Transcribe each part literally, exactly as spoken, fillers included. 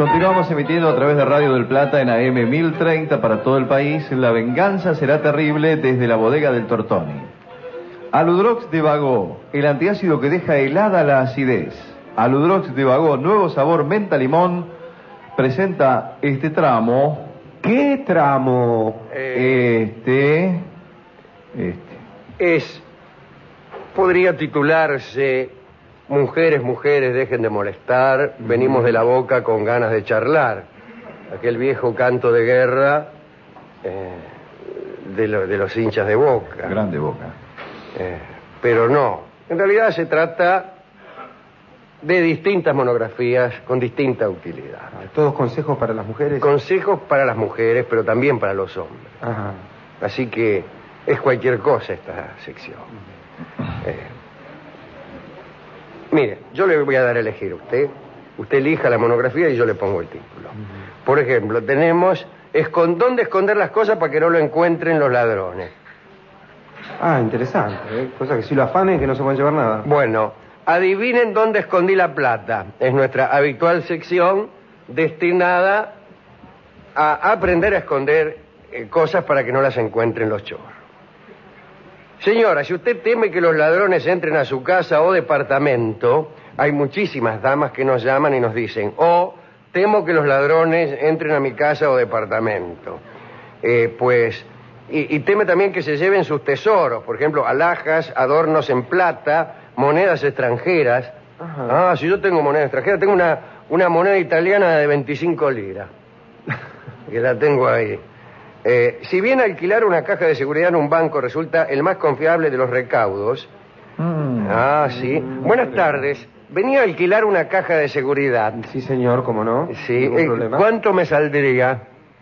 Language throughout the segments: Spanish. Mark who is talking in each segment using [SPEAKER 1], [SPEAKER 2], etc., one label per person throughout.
[SPEAKER 1] Continuamos emitiendo a través de Radio del Plata en A M mil treinta para todo el país. La venganza será terrible desde la bodega del Tortoni. Aludrox de Bagó, el antiácido que deja helada la acidez. Aludrox de Bagó, nuevo sabor menta limón, presenta este tramo.
[SPEAKER 2] ¿Qué tramo?
[SPEAKER 1] Eh, este, este.
[SPEAKER 3] Es, podría titularse Mujeres, mujeres, dejen de molestar, venimos de la boca con ganas de charlar. Aquel viejo canto de guerra eh, de, lo, de los hinchas de Boca.
[SPEAKER 1] Grande Boca.
[SPEAKER 3] Eh, pero no, en realidad se trata de distintas monografías con distinta utilidad.
[SPEAKER 2] ¿Todos consejos para las mujeres?
[SPEAKER 3] Consejos para las mujeres, pero también para los hombres.
[SPEAKER 2] Ajá.
[SPEAKER 3] Así que es cualquier cosa esta sección. Eh, Mire, yo le voy a dar a elegir a usted. Usted elija la monografía y yo le pongo el título. Uh-huh. Por ejemplo, tenemos escon- ¿dónde esconder las cosas para que no lo encuentren los ladrones?
[SPEAKER 2] Ah, interesante, ¿eh? Cosa que si lo afanen que no se pueden llevar nada.
[SPEAKER 3] Bueno, adivinen dónde escondí la plata. Es nuestra habitual sección destinada a aprender a esconder eh, cosas para que no las encuentren los chorros. Señora, si usted teme que los ladrones entren a su casa o departamento, hay muchísimas damas que nos llaman y nos dicen, oh, temo que los ladrones entren a mi casa o departamento. Eh, pues, y, y teme también que se lleven sus tesoros, por ejemplo, alhajas, adornos en plata, monedas extranjeras. Ajá. Ah, si yo tengo moneda extranjera, tengo una, una moneda italiana de veinticinco liras, que la tengo ahí. Eh, si bien alquilar una caja de seguridad en un banco resulta el más confiable de los recaudos... Mm. Ah, sí. Mm, Buenas tardes. Venía a alquilar una caja de seguridad.
[SPEAKER 2] Sí, señor, ¿cómo no?
[SPEAKER 3] Sí. Eh, ¿Cuánto me saldría?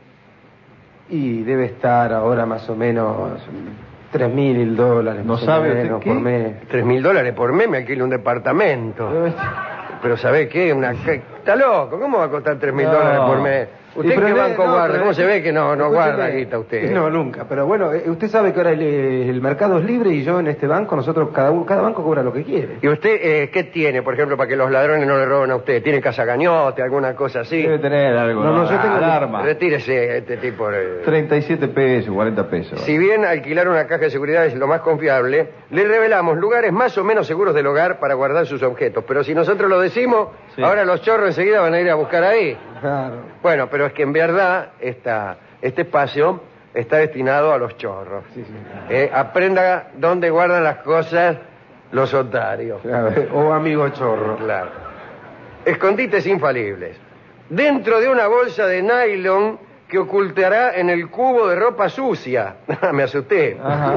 [SPEAKER 2] Y debe estar ahora más o menos tres mil dólares.
[SPEAKER 1] ¿No sabe
[SPEAKER 2] menos,
[SPEAKER 1] qué?
[SPEAKER 2] Por mes.
[SPEAKER 3] Tres mil dólares por mes me alquilo un departamento. Pero ¿sabe qué? Una... Está loco. ¿Cómo va a costar tres mil dólares por mes? ¿Usted qué banco no, guarda? ¿Cómo se ve que no, no guarda guita usted?
[SPEAKER 2] No, nunca. Pero bueno, usted sabe que ahora el, el mercado es libre y yo en este banco, nosotros, cada uno, cada banco cobra lo que quiere.
[SPEAKER 3] ¿Y usted eh, qué tiene, por ejemplo, para que los ladrones no le roben a usted? ¿Tiene casagañote, alguna cosa así?
[SPEAKER 1] Debe tener algo.
[SPEAKER 2] No, no, no yo tengo
[SPEAKER 3] alarma. Retírese este tipo de...
[SPEAKER 1] treinta y siete pesos, cuarenta pesos.
[SPEAKER 3] Si bien alquilar una caja de seguridad es lo más confiable, le revelamos lugares más o menos seguros del hogar para guardar sus objetos. Pero si nosotros lo decimos, sí, ahora los chorros enseguida van a ir a buscar ahí.
[SPEAKER 2] Claro.
[SPEAKER 3] Bueno, pero es que en verdad esta, este espacio está destinado a los chorros.
[SPEAKER 2] Sí, sí.
[SPEAKER 3] Eh, aprenda dónde guardan las cosas los otarios.
[SPEAKER 2] Claro. O amigo chorro.
[SPEAKER 3] Claro. Escondites infalibles. Dentro de una bolsa de nylon que ocultará en el cubo de ropa sucia. Me asusté.
[SPEAKER 2] Ajá.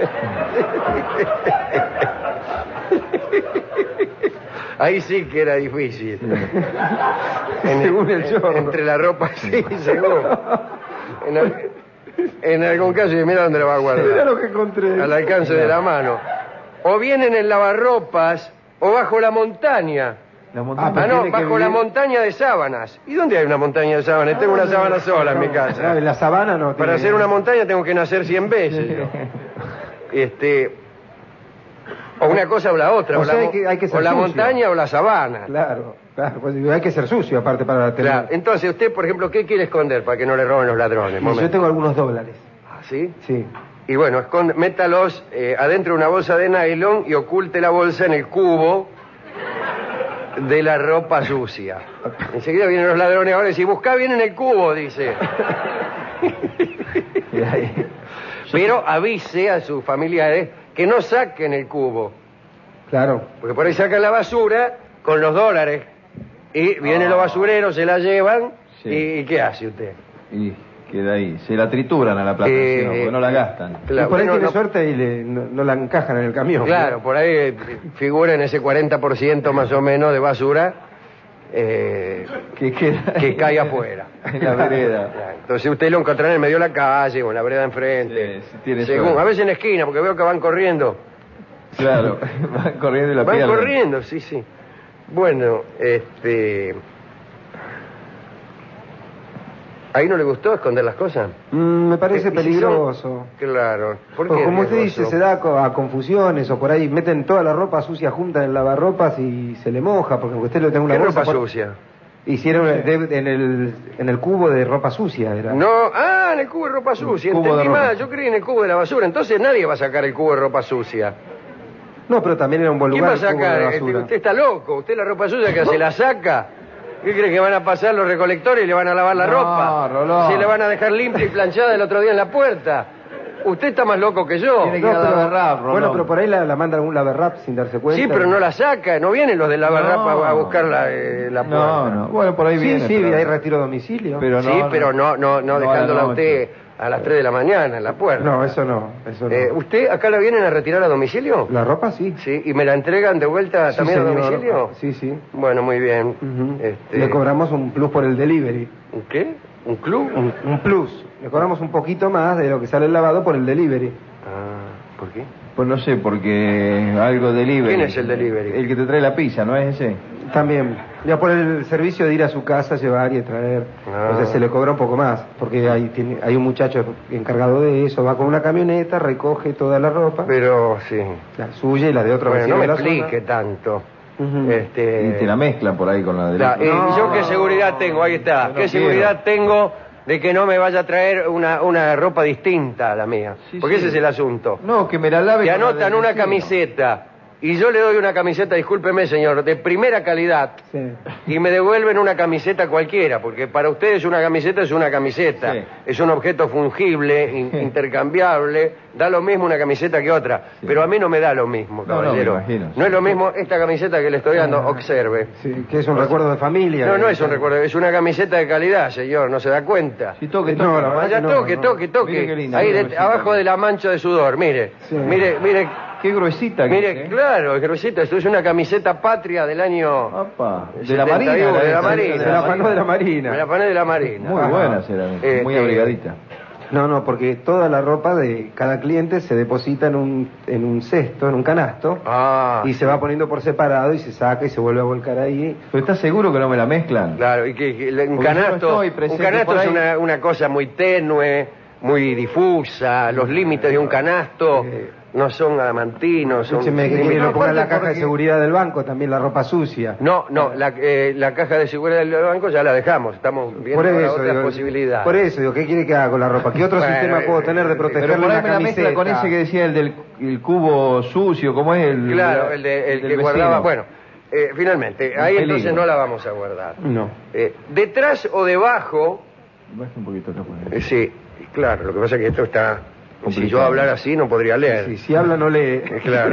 [SPEAKER 3] Ahí sí que era difícil. En,
[SPEAKER 2] según el chorro.
[SPEAKER 3] Entre la ropa, sí, según. En, en algún caso, mira dónde lo va a guardar.
[SPEAKER 2] Mira lo que encontré.
[SPEAKER 3] Al alcance de la mano. O bien en el lavarropas, o bajo la montaña.
[SPEAKER 1] La montaña.
[SPEAKER 3] Ah, no, bajo la montaña de sábanas. ¿Y dónde hay una montaña de sábanas? Tengo una sábana sola en mi casa.
[SPEAKER 2] La sabana no.
[SPEAKER 3] Para hacer una montaña tengo que nacer cien veces. Yo. Este... O una cosa o la otra, o, o, sea, la, hay que, hay que o la montaña o la sabana.
[SPEAKER 2] Claro, claro, pues hay que ser sucio aparte para tener...
[SPEAKER 3] Claro. Entonces, usted, por ejemplo, ¿qué quiere esconder para que no le roben los ladrones?
[SPEAKER 2] Sí, yo tengo algunos dólares.
[SPEAKER 3] ¿Ah, sí?
[SPEAKER 2] Sí.
[SPEAKER 3] Y bueno, esconde, métalos eh, adentro de una bolsa de nylon y oculte la bolsa en el cubo de la ropa sucia. Enseguida vienen los ladrones ahora y si busca bien en el cubo, dice. Pero avise a sus familiares que no saquen el cubo.
[SPEAKER 2] Claro.
[SPEAKER 3] Porque por ahí sacan la basura con los dólares. Y vienen oh. los basureros, se la llevan. Sí. Y, ¿Y qué hace usted?
[SPEAKER 1] Y queda ahí. Se la trituran a la plata, eh, ¿no? Porque no la gastan.
[SPEAKER 2] Claro, y por ahí no, tiene no... suerte y le, no, no la encajan en el camión.
[SPEAKER 3] Claro,
[SPEAKER 2] ¿no?
[SPEAKER 3] Por ahí figura en ese cuarenta por ciento más o menos de basura eh,
[SPEAKER 1] que, queda...
[SPEAKER 3] que cae afuera.
[SPEAKER 1] En la vereda.
[SPEAKER 3] Claro. Entonces usted lo encontrará en el medio de la calle o en la vereda enfrente.
[SPEAKER 1] Sí, sí, tiene
[SPEAKER 3] según,
[SPEAKER 1] suerte.
[SPEAKER 3] A veces en la esquina, porque veo que van corriendo.
[SPEAKER 1] Claro, van corriendo y la
[SPEAKER 3] Van
[SPEAKER 1] pierden.
[SPEAKER 3] corriendo, sí, sí. Bueno, este... ¿Ahí no le gustó esconder las cosas?
[SPEAKER 2] Mm, me parece peligroso.
[SPEAKER 3] Si son... Claro. ¿Por qué
[SPEAKER 2] pues como usted
[SPEAKER 3] riesgoso?
[SPEAKER 2] dice, se da a confusiones o por ahí meten toda la ropa sucia junta en el lavarropas y se le moja, porque usted lo tenga una
[SPEAKER 3] ¿Qué
[SPEAKER 2] bolsa
[SPEAKER 3] ropa
[SPEAKER 2] por...
[SPEAKER 3] sucia?
[SPEAKER 2] Hicieron de- en, el, en el cubo de ropa sucia, era.
[SPEAKER 3] No, ah, en el cubo de ropa sucia.
[SPEAKER 1] Cubo de
[SPEAKER 3] Entendí
[SPEAKER 1] ropa.
[SPEAKER 3] mal, yo creí en el cubo de la basura. Entonces nadie va a sacar el cubo de ropa sucia.
[SPEAKER 2] No, pero también era un buen
[SPEAKER 3] ¿Quién
[SPEAKER 2] lugar.
[SPEAKER 3] va a
[SPEAKER 2] el cubo de
[SPEAKER 3] sacar?
[SPEAKER 2] la
[SPEAKER 3] Este,
[SPEAKER 2] basura.
[SPEAKER 3] usted está loco. Usted la ropa sucia que se la saca. ¿Qué cree que van a pasar los recolectores y le van a lavar la
[SPEAKER 1] No,
[SPEAKER 3] ropa?
[SPEAKER 1] Rolón.
[SPEAKER 3] Se le van a dejar limpia y planchada el otro día en la puerta. Usted está más loco que yo.
[SPEAKER 1] Tiene que
[SPEAKER 2] No,
[SPEAKER 1] ir a
[SPEAKER 2] pero-
[SPEAKER 1] lavar rap,
[SPEAKER 2] bueno,
[SPEAKER 1] Rolón.
[SPEAKER 2] pero por ahí la, la manda algún lavarrap sin darse cuenta.
[SPEAKER 3] Sí, pero no la saca. No vienen los de la barra
[SPEAKER 1] No.
[SPEAKER 3] a buscar la, eh, la puerta.
[SPEAKER 1] No, no. Bueno, por ahí
[SPEAKER 2] Sí,
[SPEAKER 1] viene.
[SPEAKER 2] sí,
[SPEAKER 1] pero-
[SPEAKER 2] hay retiro a domicilio.
[SPEAKER 1] Pero
[SPEAKER 3] Sí, pero no, no, no
[SPEAKER 1] a la
[SPEAKER 3] dejándola a
[SPEAKER 1] noche.
[SPEAKER 3] usted a las tres de la mañana en la puerta.
[SPEAKER 2] No, eso no, eso no.
[SPEAKER 3] Eh, ¿Usted acá la vienen a retirar a domicilio?
[SPEAKER 2] La ropa sí.
[SPEAKER 3] Sí, ¿y me la entregan de vuelta
[SPEAKER 2] Sí,
[SPEAKER 3] también a
[SPEAKER 2] señor.
[SPEAKER 3] domicilio?
[SPEAKER 2] Sí, sí.
[SPEAKER 3] Bueno, muy bien.
[SPEAKER 2] Ujú.
[SPEAKER 3] Este,
[SPEAKER 2] Le cobramos un plus por el delivery.
[SPEAKER 3] ¿Un qué? ¿Un club?
[SPEAKER 2] Un, un plus. Le cobramos un poquito más de lo que sale el lavado por el delivery.
[SPEAKER 3] Ah, ¿por qué?
[SPEAKER 1] Pues no sé, porque algo delivery.
[SPEAKER 3] ¿Quién es el delivery?
[SPEAKER 1] El que te trae la pizza, ¿no es ese?
[SPEAKER 2] También. Ya por el servicio de ir a su casa, llevar y traer.
[SPEAKER 3] Ah.
[SPEAKER 2] O sea, se le cobra un poco más. Porque hay, tiene, hay un muchacho encargado de eso. Va con una camioneta, recoge toda la ropa.
[SPEAKER 3] Pero, sí.
[SPEAKER 2] La suya y la de otro
[SPEAKER 3] Bueno, no
[SPEAKER 2] vecino
[SPEAKER 3] me
[SPEAKER 2] de la
[SPEAKER 3] explique
[SPEAKER 2] zona.
[SPEAKER 3] tanto.
[SPEAKER 2] Ujú.
[SPEAKER 3] Este...
[SPEAKER 1] Y te la mezclan por ahí con la de
[SPEAKER 3] La-
[SPEAKER 1] la...
[SPEAKER 3] eh,
[SPEAKER 2] No.
[SPEAKER 3] ¿Yo qué seguridad tengo? Ahí está.
[SPEAKER 1] Yo no
[SPEAKER 3] ¿Qué
[SPEAKER 1] quiero.
[SPEAKER 3] seguridad tengo de que no me vaya a traer una, una ropa distinta a la mía?
[SPEAKER 1] Sí,
[SPEAKER 3] Porque
[SPEAKER 1] sí.
[SPEAKER 3] ese es el asunto.
[SPEAKER 1] No, que me la lave
[SPEAKER 3] Te
[SPEAKER 1] con la
[SPEAKER 3] anotan
[SPEAKER 1] del
[SPEAKER 3] una
[SPEAKER 1] vecino.
[SPEAKER 3] camiseta y yo le doy una camiseta, discúlpeme señor, de primera calidad
[SPEAKER 2] Sí.
[SPEAKER 3] y me devuelven una camiseta cualquiera, porque para ustedes una camiseta es una camiseta,
[SPEAKER 1] Sí.
[SPEAKER 3] es un objeto fungible, in- intercambiable, da lo mismo una camiseta que otra,
[SPEAKER 1] Sí.
[SPEAKER 3] pero a mí no me da lo mismo,
[SPEAKER 1] No, no, me
[SPEAKER 3] caballero.
[SPEAKER 1] imagino,
[SPEAKER 3] No es
[SPEAKER 1] sí.
[SPEAKER 3] lo mismo esta camiseta que le estoy dando, observe.
[SPEAKER 2] Sí, que es un recuerdo de familia.
[SPEAKER 3] No, no es un recuerdo, es una camiseta de calidad, señor, no se da cuenta.
[SPEAKER 1] Sí, toque,
[SPEAKER 2] No,
[SPEAKER 1] toque.
[SPEAKER 2] la verdad
[SPEAKER 3] Vaya,
[SPEAKER 2] que no,
[SPEAKER 3] toque,
[SPEAKER 2] no.
[SPEAKER 3] toque, toque.
[SPEAKER 1] Mire qué linda,
[SPEAKER 3] Ahí
[SPEAKER 1] qué
[SPEAKER 3] de-
[SPEAKER 1] gruesita.
[SPEAKER 3] abajo de la mancha de sudor, mire.
[SPEAKER 2] Sí.
[SPEAKER 3] Mire, mire,
[SPEAKER 1] Qué gruesita que
[SPEAKER 3] mire,
[SPEAKER 1] es, ¿eh?
[SPEAKER 3] claro, es gruesita, esto es una camiseta patria del año
[SPEAKER 1] Opa, de la
[SPEAKER 3] setenta y
[SPEAKER 1] Marina.
[SPEAKER 3] uno, de la
[SPEAKER 1] esa,
[SPEAKER 3] Marina.
[SPEAKER 2] Se la afanó de la Marina.
[SPEAKER 3] Me la pané de la Marina.
[SPEAKER 1] Muy
[SPEAKER 3] Ajá.
[SPEAKER 1] buena será, muy
[SPEAKER 3] Este,
[SPEAKER 1] abrigadita.
[SPEAKER 2] No, no, porque toda la ropa de cada cliente se deposita en un, en un cesto, en un canasto,
[SPEAKER 3] Ah,
[SPEAKER 2] y se va poniendo por separado y se saca y se vuelve a volcar ahí.
[SPEAKER 1] ¿Pero estás seguro que no me la mezclan?
[SPEAKER 3] claro, y que, que un
[SPEAKER 1] Porque yo no
[SPEAKER 3] canasto,
[SPEAKER 1] estoy
[SPEAKER 3] un
[SPEAKER 1] presente
[SPEAKER 3] canasto
[SPEAKER 1] por
[SPEAKER 3] es
[SPEAKER 1] ahí.
[SPEAKER 3] una, una cosa muy tenue, muy difusa, los límites de un canasto
[SPEAKER 2] Eh.
[SPEAKER 3] no son adamantinos, son...
[SPEAKER 2] Escúcheme, que
[SPEAKER 3] límites-
[SPEAKER 2] quiere lo ponga en la
[SPEAKER 3] aparte
[SPEAKER 2] caja de
[SPEAKER 3] porque-
[SPEAKER 2] seguridad del banco, también la ropa sucia.
[SPEAKER 3] No, no, la, eh, la caja de seguridad del banco ya la dejamos, estamos viendo
[SPEAKER 2] Por
[SPEAKER 3] ahora
[SPEAKER 2] eso,
[SPEAKER 3] otras
[SPEAKER 2] digo,
[SPEAKER 3] posibilidades.
[SPEAKER 2] por eso, digo, ¿qué quiere que haga con la ropa? ¿Qué otro
[SPEAKER 3] Bueno,
[SPEAKER 2] sistema puedo tener de
[SPEAKER 3] eh,
[SPEAKER 2] protegerle
[SPEAKER 1] Pero por ahí
[SPEAKER 2] una
[SPEAKER 1] me la mezcla
[SPEAKER 2] camiseta?
[SPEAKER 1] con ese que decía el del el cubo sucio, ¿cómo es el?
[SPEAKER 3] Claro, el, de- el
[SPEAKER 1] del
[SPEAKER 3] que
[SPEAKER 1] vecino?
[SPEAKER 3] guardaba... Bueno, eh, finalmente,
[SPEAKER 1] Un
[SPEAKER 3] ahí
[SPEAKER 1] peligro.
[SPEAKER 3] entonces no la vamos a guardar.
[SPEAKER 2] No.
[SPEAKER 3] Eh, detrás o debajo...
[SPEAKER 1] Baja un poquito acá, por ahí.
[SPEAKER 3] eh, sí, claro, lo que pasa es que esto está... Si
[SPEAKER 1] Complicado.
[SPEAKER 3] yo hablara así no podría leer.
[SPEAKER 2] Sí, si habla no lee.
[SPEAKER 3] Eh, Claro.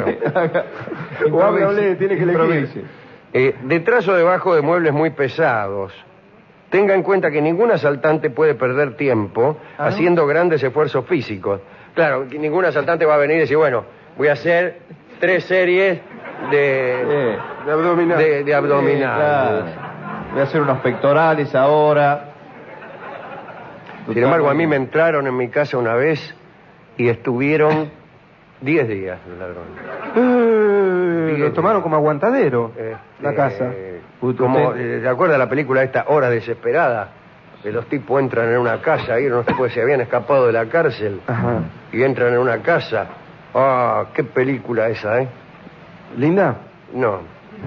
[SPEAKER 2] O habla o lee, tiene que elegir.
[SPEAKER 1] Improvise.
[SPEAKER 3] Eh, detrás o debajo de muebles muy pesados. Tenga en cuenta que ningún asaltante puede perder tiempo
[SPEAKER 1] Ah, ¿no?
[SPEAKER 3] haciendo grandes esfuerzos físicos. Claro, que ningún asaltante va a venir y decir, bueno, voy a hacer tres series de,
[SPEAKER 1] Eh,
[SPEAKER 2] De abdominal.
[SPEAKER 3] de, de abdominales.
[SPEAKER 1] Sí, claro. Voy a hacer unos pectorales ahora.
[SPEAKER 3] Sin embargo, a mí me entraron en mi casa una vez y estuvieron diez días los ladrones.
[SPEAKER 2] Eh, lo tomaron como aguantadero, la
[SPEAKER 3] Este,
[SPEAKER 2] casa.
[SPEAKER 3] Como,
[SPEAKER 1] Usted-
[SPEAKER 3] eh, ¿te acuerdas la película esta Hora Desesperada? Que los tipos entran en una casa, ahí unos tipos que se habían escapado de la cárcel
[SPEAKER 2] Ajá.
[SPEAKER 3] y entran en una casa. Ah, qué película esa, ¿eh?
[SPEAKER 2] ¿Linda?
[SPEAKER 3] No.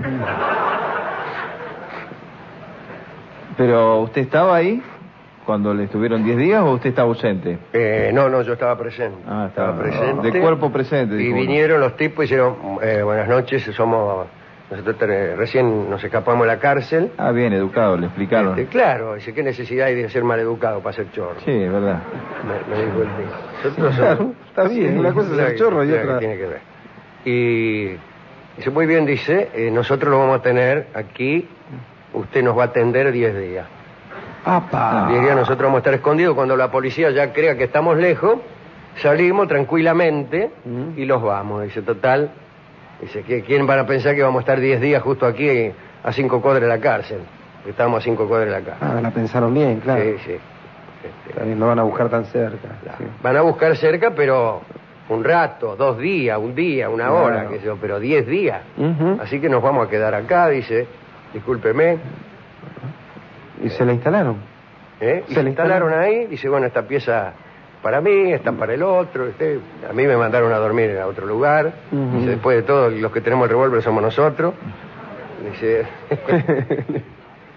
[SPEAKER 1] Pero usted estaba ahí cuando le estuvieron diez días o usted estaba ausente?
[SPEAKER 3] Eh, no, no, yo estaba presente.
[SPEAKER 1] Ah, estaba-
[SPEAKER 3] presente.
[SPEAKER 1] de cuerpo presente,
[SPEAKER 3] Y
[SPEAKER 1] dijo uno.
[SPEAKER 3] vinieron los tipos y dijeron, eh, buenas noches, somos... Nosotros te- recién nos escapamos de la cárcel.
[SPEAKER 1] Ah, bien, educado, le explicaron.
[SPEAKER 3] Este, claro, dice, ¿qué necesidad hay de ser maleducado para ser chorro?
[SPEAKER 1] Sí, es verdad.
[SPEAKER 3] Me, me dijo el tipo. Nosotros
[SPEAKER 2] Claro,
[SPEAKER 3] somos-
[SPEAKER 2] está bien, una cosa es
[SPEAKER 3] Claro
[SPEAKER 2] el
[SPEAKER 3] que-
[SPEAKER 2] chorro y
[SPEAKER 3] claro que
[SPEAKER 2] otra...
[SPEAKER 3] tiene que ver. Y dice, muy bien, dice, eh, nosotros lo vamos a tener aquí, usted nos va a atender diez días.
[SPEAKER 2] ¡Apa!
[SPEAKER 3] diez días nosotros vamos a estar escondidos, cuando la policía ya crea que estamos lejos, salimos tranquilamente
[SPEAKER 2] Mm.
[SPEAKER 3] y los vamos. Dice, total, dice, ¿qui- ¿quién van a pensar que vamos a estar diez días justo aquí eh, a cinco cuadras de la cárcel? Que estamos a cinco cuadras de la cárcel.
[SPEAKER 2] Ah, la pensaron bien, claro.
[SPEAKER 3] Sí, sí. Este,
[SPEAKER 2] Está bien, no van a buscar tan cerca. sí.
[SPEAKER 3] Van a buscar cerca, pero un rato, dos días, un día, una
[SPEAKER 2] Claro.
[SPEAKER 3] hora, qué sé yo, pero diez días.
[SPEAKER 2] Ujú.
[SPEAKER 3] Así que nos vamos a quedar acá, dice, discúlpeme.
[SPEAKER 2] ¿Y se la instalaron?
[SPEAKER 3] ¿eh? Y
[SPEAKER 2] Se
[SPEAKER 3] se
[SPEAKER 2] le
[SPEAKER 3] instalaron ahí, dice, bueno, esta pieza para mí, esta para el otro. Este, a mí me mandaron a dormir en otro lugar.
[SPEAKER 2] Ujú.
[SPEAKER 3] Dice, después de todo, los que tenemos el revólver somos nosotros. Dice,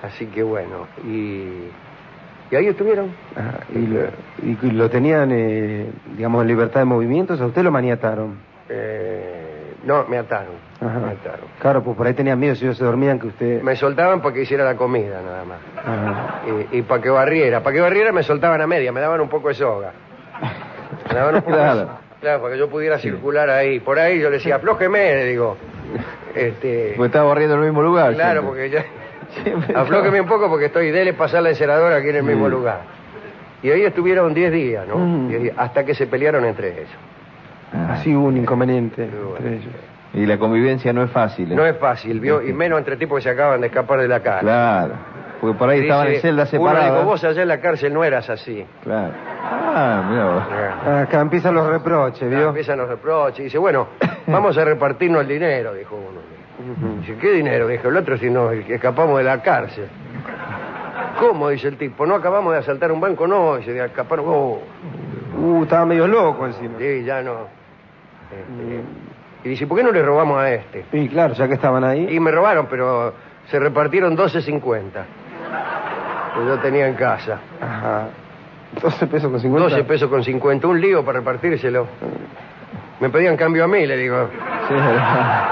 [SPEAKER 3] Así que bueno, y, y ahí estuvieron.
[SPEAKER 2] Ah, y, lo, y lo tenían, eh, digamos, en libertad de movimientos, ¿a usted lo maniataron?
[SPEAKER 3] Eh, no, me ataron,
[SPEAKER 2] Ajá.
[SPEAKER 3] me ataron.
[SPEAKER 2] Claro, pues por ahí tenían miedo si ellos se dormían que usted...
[SPEAKER 3] Me soltaban para que hiciera la comida, nada más.
[SPEAKER 2] Ajá.
[SPEAKER 3] Y, y para que barriera. Para que barriera me soltaban a media, me daban un poco de soga. Me daban un poco
[SPEAKER 1] Claro.
[SPEAKER 3] de soga. Claro, para que yo pudiera circular ahí. Por ahí yo le decía, aflójeme, le digo. Este,
[SPEAKER 1] Pues estaba barriendo en el mismo lugar.
[SPEAKER 3] claro,
[SPEAKER 1] siempre.
[SPEAKER 3] porque ya...
[SPEAKER 1] Siempre
[SPEAKER 3] Aflójeme un poco porque estoy, dele pasar la enceradora aquí en el
[SPEAKER 1] Sí.
[SPEAKER 3] mismo lugar. Y ahí estuvieron diez días, ¿no?
[SPEAKER 2] Mm.
[SPEAKER 3] diez días, hasta que se pelearon entre ellos.
[SPEAKER 1] Ah,
[SPEAKER 2] Así hubo un inconveniente
[SPEAKER 3] Muy bueno.
[SPEAKER 2] entre ellos.
[SPEAKER 1] Y la convivencia no es fácil. ¿eh?
[SPEAKER 3] No es fácil, ¿vio? Y menos entre tipos que se acaban de escapar de la cárcel.
[SPEAKER 1] Claro. Porque por ahí
[SPEAKER 3] Dice,
[SPEAKER 1] estaban en celdas
[SPEAKER 3] Uno
[SPEAKER 1] separadas.
[SPEAKER 3] dijo, vos allá en la cárcel no eras así.
[SPEAKER 1] Claro. Ah, mira vos.
[SPEAKER 3] Ah,
[SPEAKER 2] Acá empiezan los reproches, ¿vio?
[SPEAKER 3] Empiezan los reproches. Dice, bueno, vamos a repartirnos el dinero, dijo uno. Dice, ¿qué dinero? Dijo el otro, si no, el que escapamos de la cárcel. ¿Cómo? Dice el tipo, ¿no acabamos de asaltar un banco? No, dice, de escapar. Oh,
[SPEAKER 2] Uh, estaba medio loco encima.
[SPEAKER 3] sí, ya no. Este, y dice, ¿por qué no le robamos a este?
[SPEAKER 2] Y claro, ya que estaban ahí...
[SPEAKER 3] Y me robaron, pero se repartieron doce cincuenta. Que yo tenía en casa.
[SPEAKER 2] Ajá. doce pesos con cincuenta.
[SPEAKER 3] doce pesos con cincuenta. Un lío para repartírselo. Me pedían cambio a mí, le digo.
[SPEAKER 1] Sí, es verdad.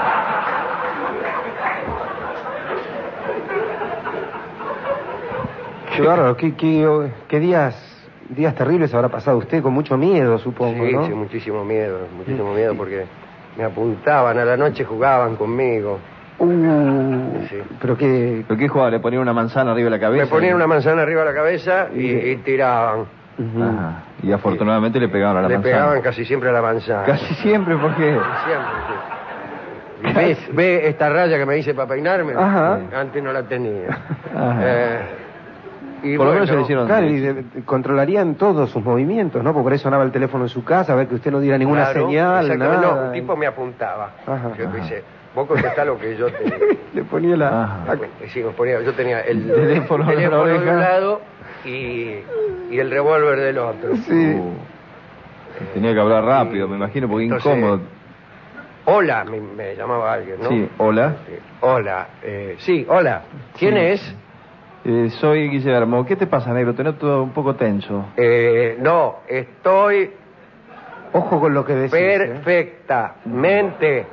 [SPEAKER 2] Qué bárbaro, qué, qué, qué días, días terribles habrá pasado usted, con mucho miedo, supongo,
[SPEAKER 3] Sí,
[SPEAKER 2] ¿no?
[SPEAKER 3] sí, muchísimo miedo, muchísimo miedo porque me apuntaban, a la noche jugaban conmigo.
[SPEAKER 2] Uh,
[SPEAKER 3] Sí.
[SPEAKER 2] pero qué...
[SPEAKER 1] ¿Pero qué jugaba? ¿Le ponían una manzana arriba de la cabeza?
[SPEAKER 3] Me ponían una manzana arriba de la cabeza y, y tiraban.
[SPEAKER 2] Ujú.
[SPEAKER 1] Ajá. Y afortunadamente le pegaban a la
[SPEAKER 3] Le
[SPEAKER 1] manzana.
[SPEAKER 3] pegaban casi siempre a la manzana.
[SPEAKER 1] Casi siempre, porque...
[SPEAKER 3] Siempre, sí. Y ¿Ve, ve esta raya que me hice para peinarme?
[SPEAKER 2] Ajá.
[SPEAKER 3] Antes no la tenía.
[SPEAKER 1] Ajá.
[SPEAKER 3] Eh, y
[SPEAKER 1] Por lo
[SPEAKER 3] bueno,
[SPEAKER 1] menos se le hicieron...
[SPEAKER 2] Claro, y de- controlarían todos sus movimientos, ¿no? Porque por ahí sonaba el teléfono en su casa, a ver que usted no diera ninguna
[SPEAKER 3] claro,
[SPEAKER 2] señal,
[SPEAKER 3] exactamente.
[SPEAKER 2] nada.
[SPEAKER 3] No, un tipo me apuntaba.
[SPEAKER 2] Ajá.
[SPEAKER 3] Yo
[SPEAKER 1] Ajá.
[SPEAKER 3] dice, vos contestá lo que yo te...
[SPEAKER 2] Le ponía la...
[SPEAKER 1] Ajá.
[SPEAKER 3] Ah, sí, nos ponía- yo tenía el
[SPEAKER 1] El teléfono en la
[SPEAKER 3] teléfono de
[SPEAKER 1] oreja.
[SPEAKER 3] un lado y, y el revólver del otro.
[SPEAKER 2] Sí.
[SPEAKER 1] Uh, tenía que hablar rápido, me imagino, porque
[SPEAKER 3] Entonces,
[SPEAKER 1] incómodo.
[SPEAKER 3] Hola, me, me llamaba alguien, ¿no?
[SPEAKER 1] Sí, hola.
[SPEAKER 3] Sí, hola, eh, sí, hola. ¿Quién
[SPEAKER 1] Sí.
[SPEAKER 3] es?
[SPEAKER 1] Eh, soy Guillermo. ¿Qué te pasa, negro? Te noto un poco tenso.
[SPEAKER 3] Eh, no, estoy
[SPEAKER 2] Ojo con lo que decís, ¿eh?
[SPEAKER 3] perfectamente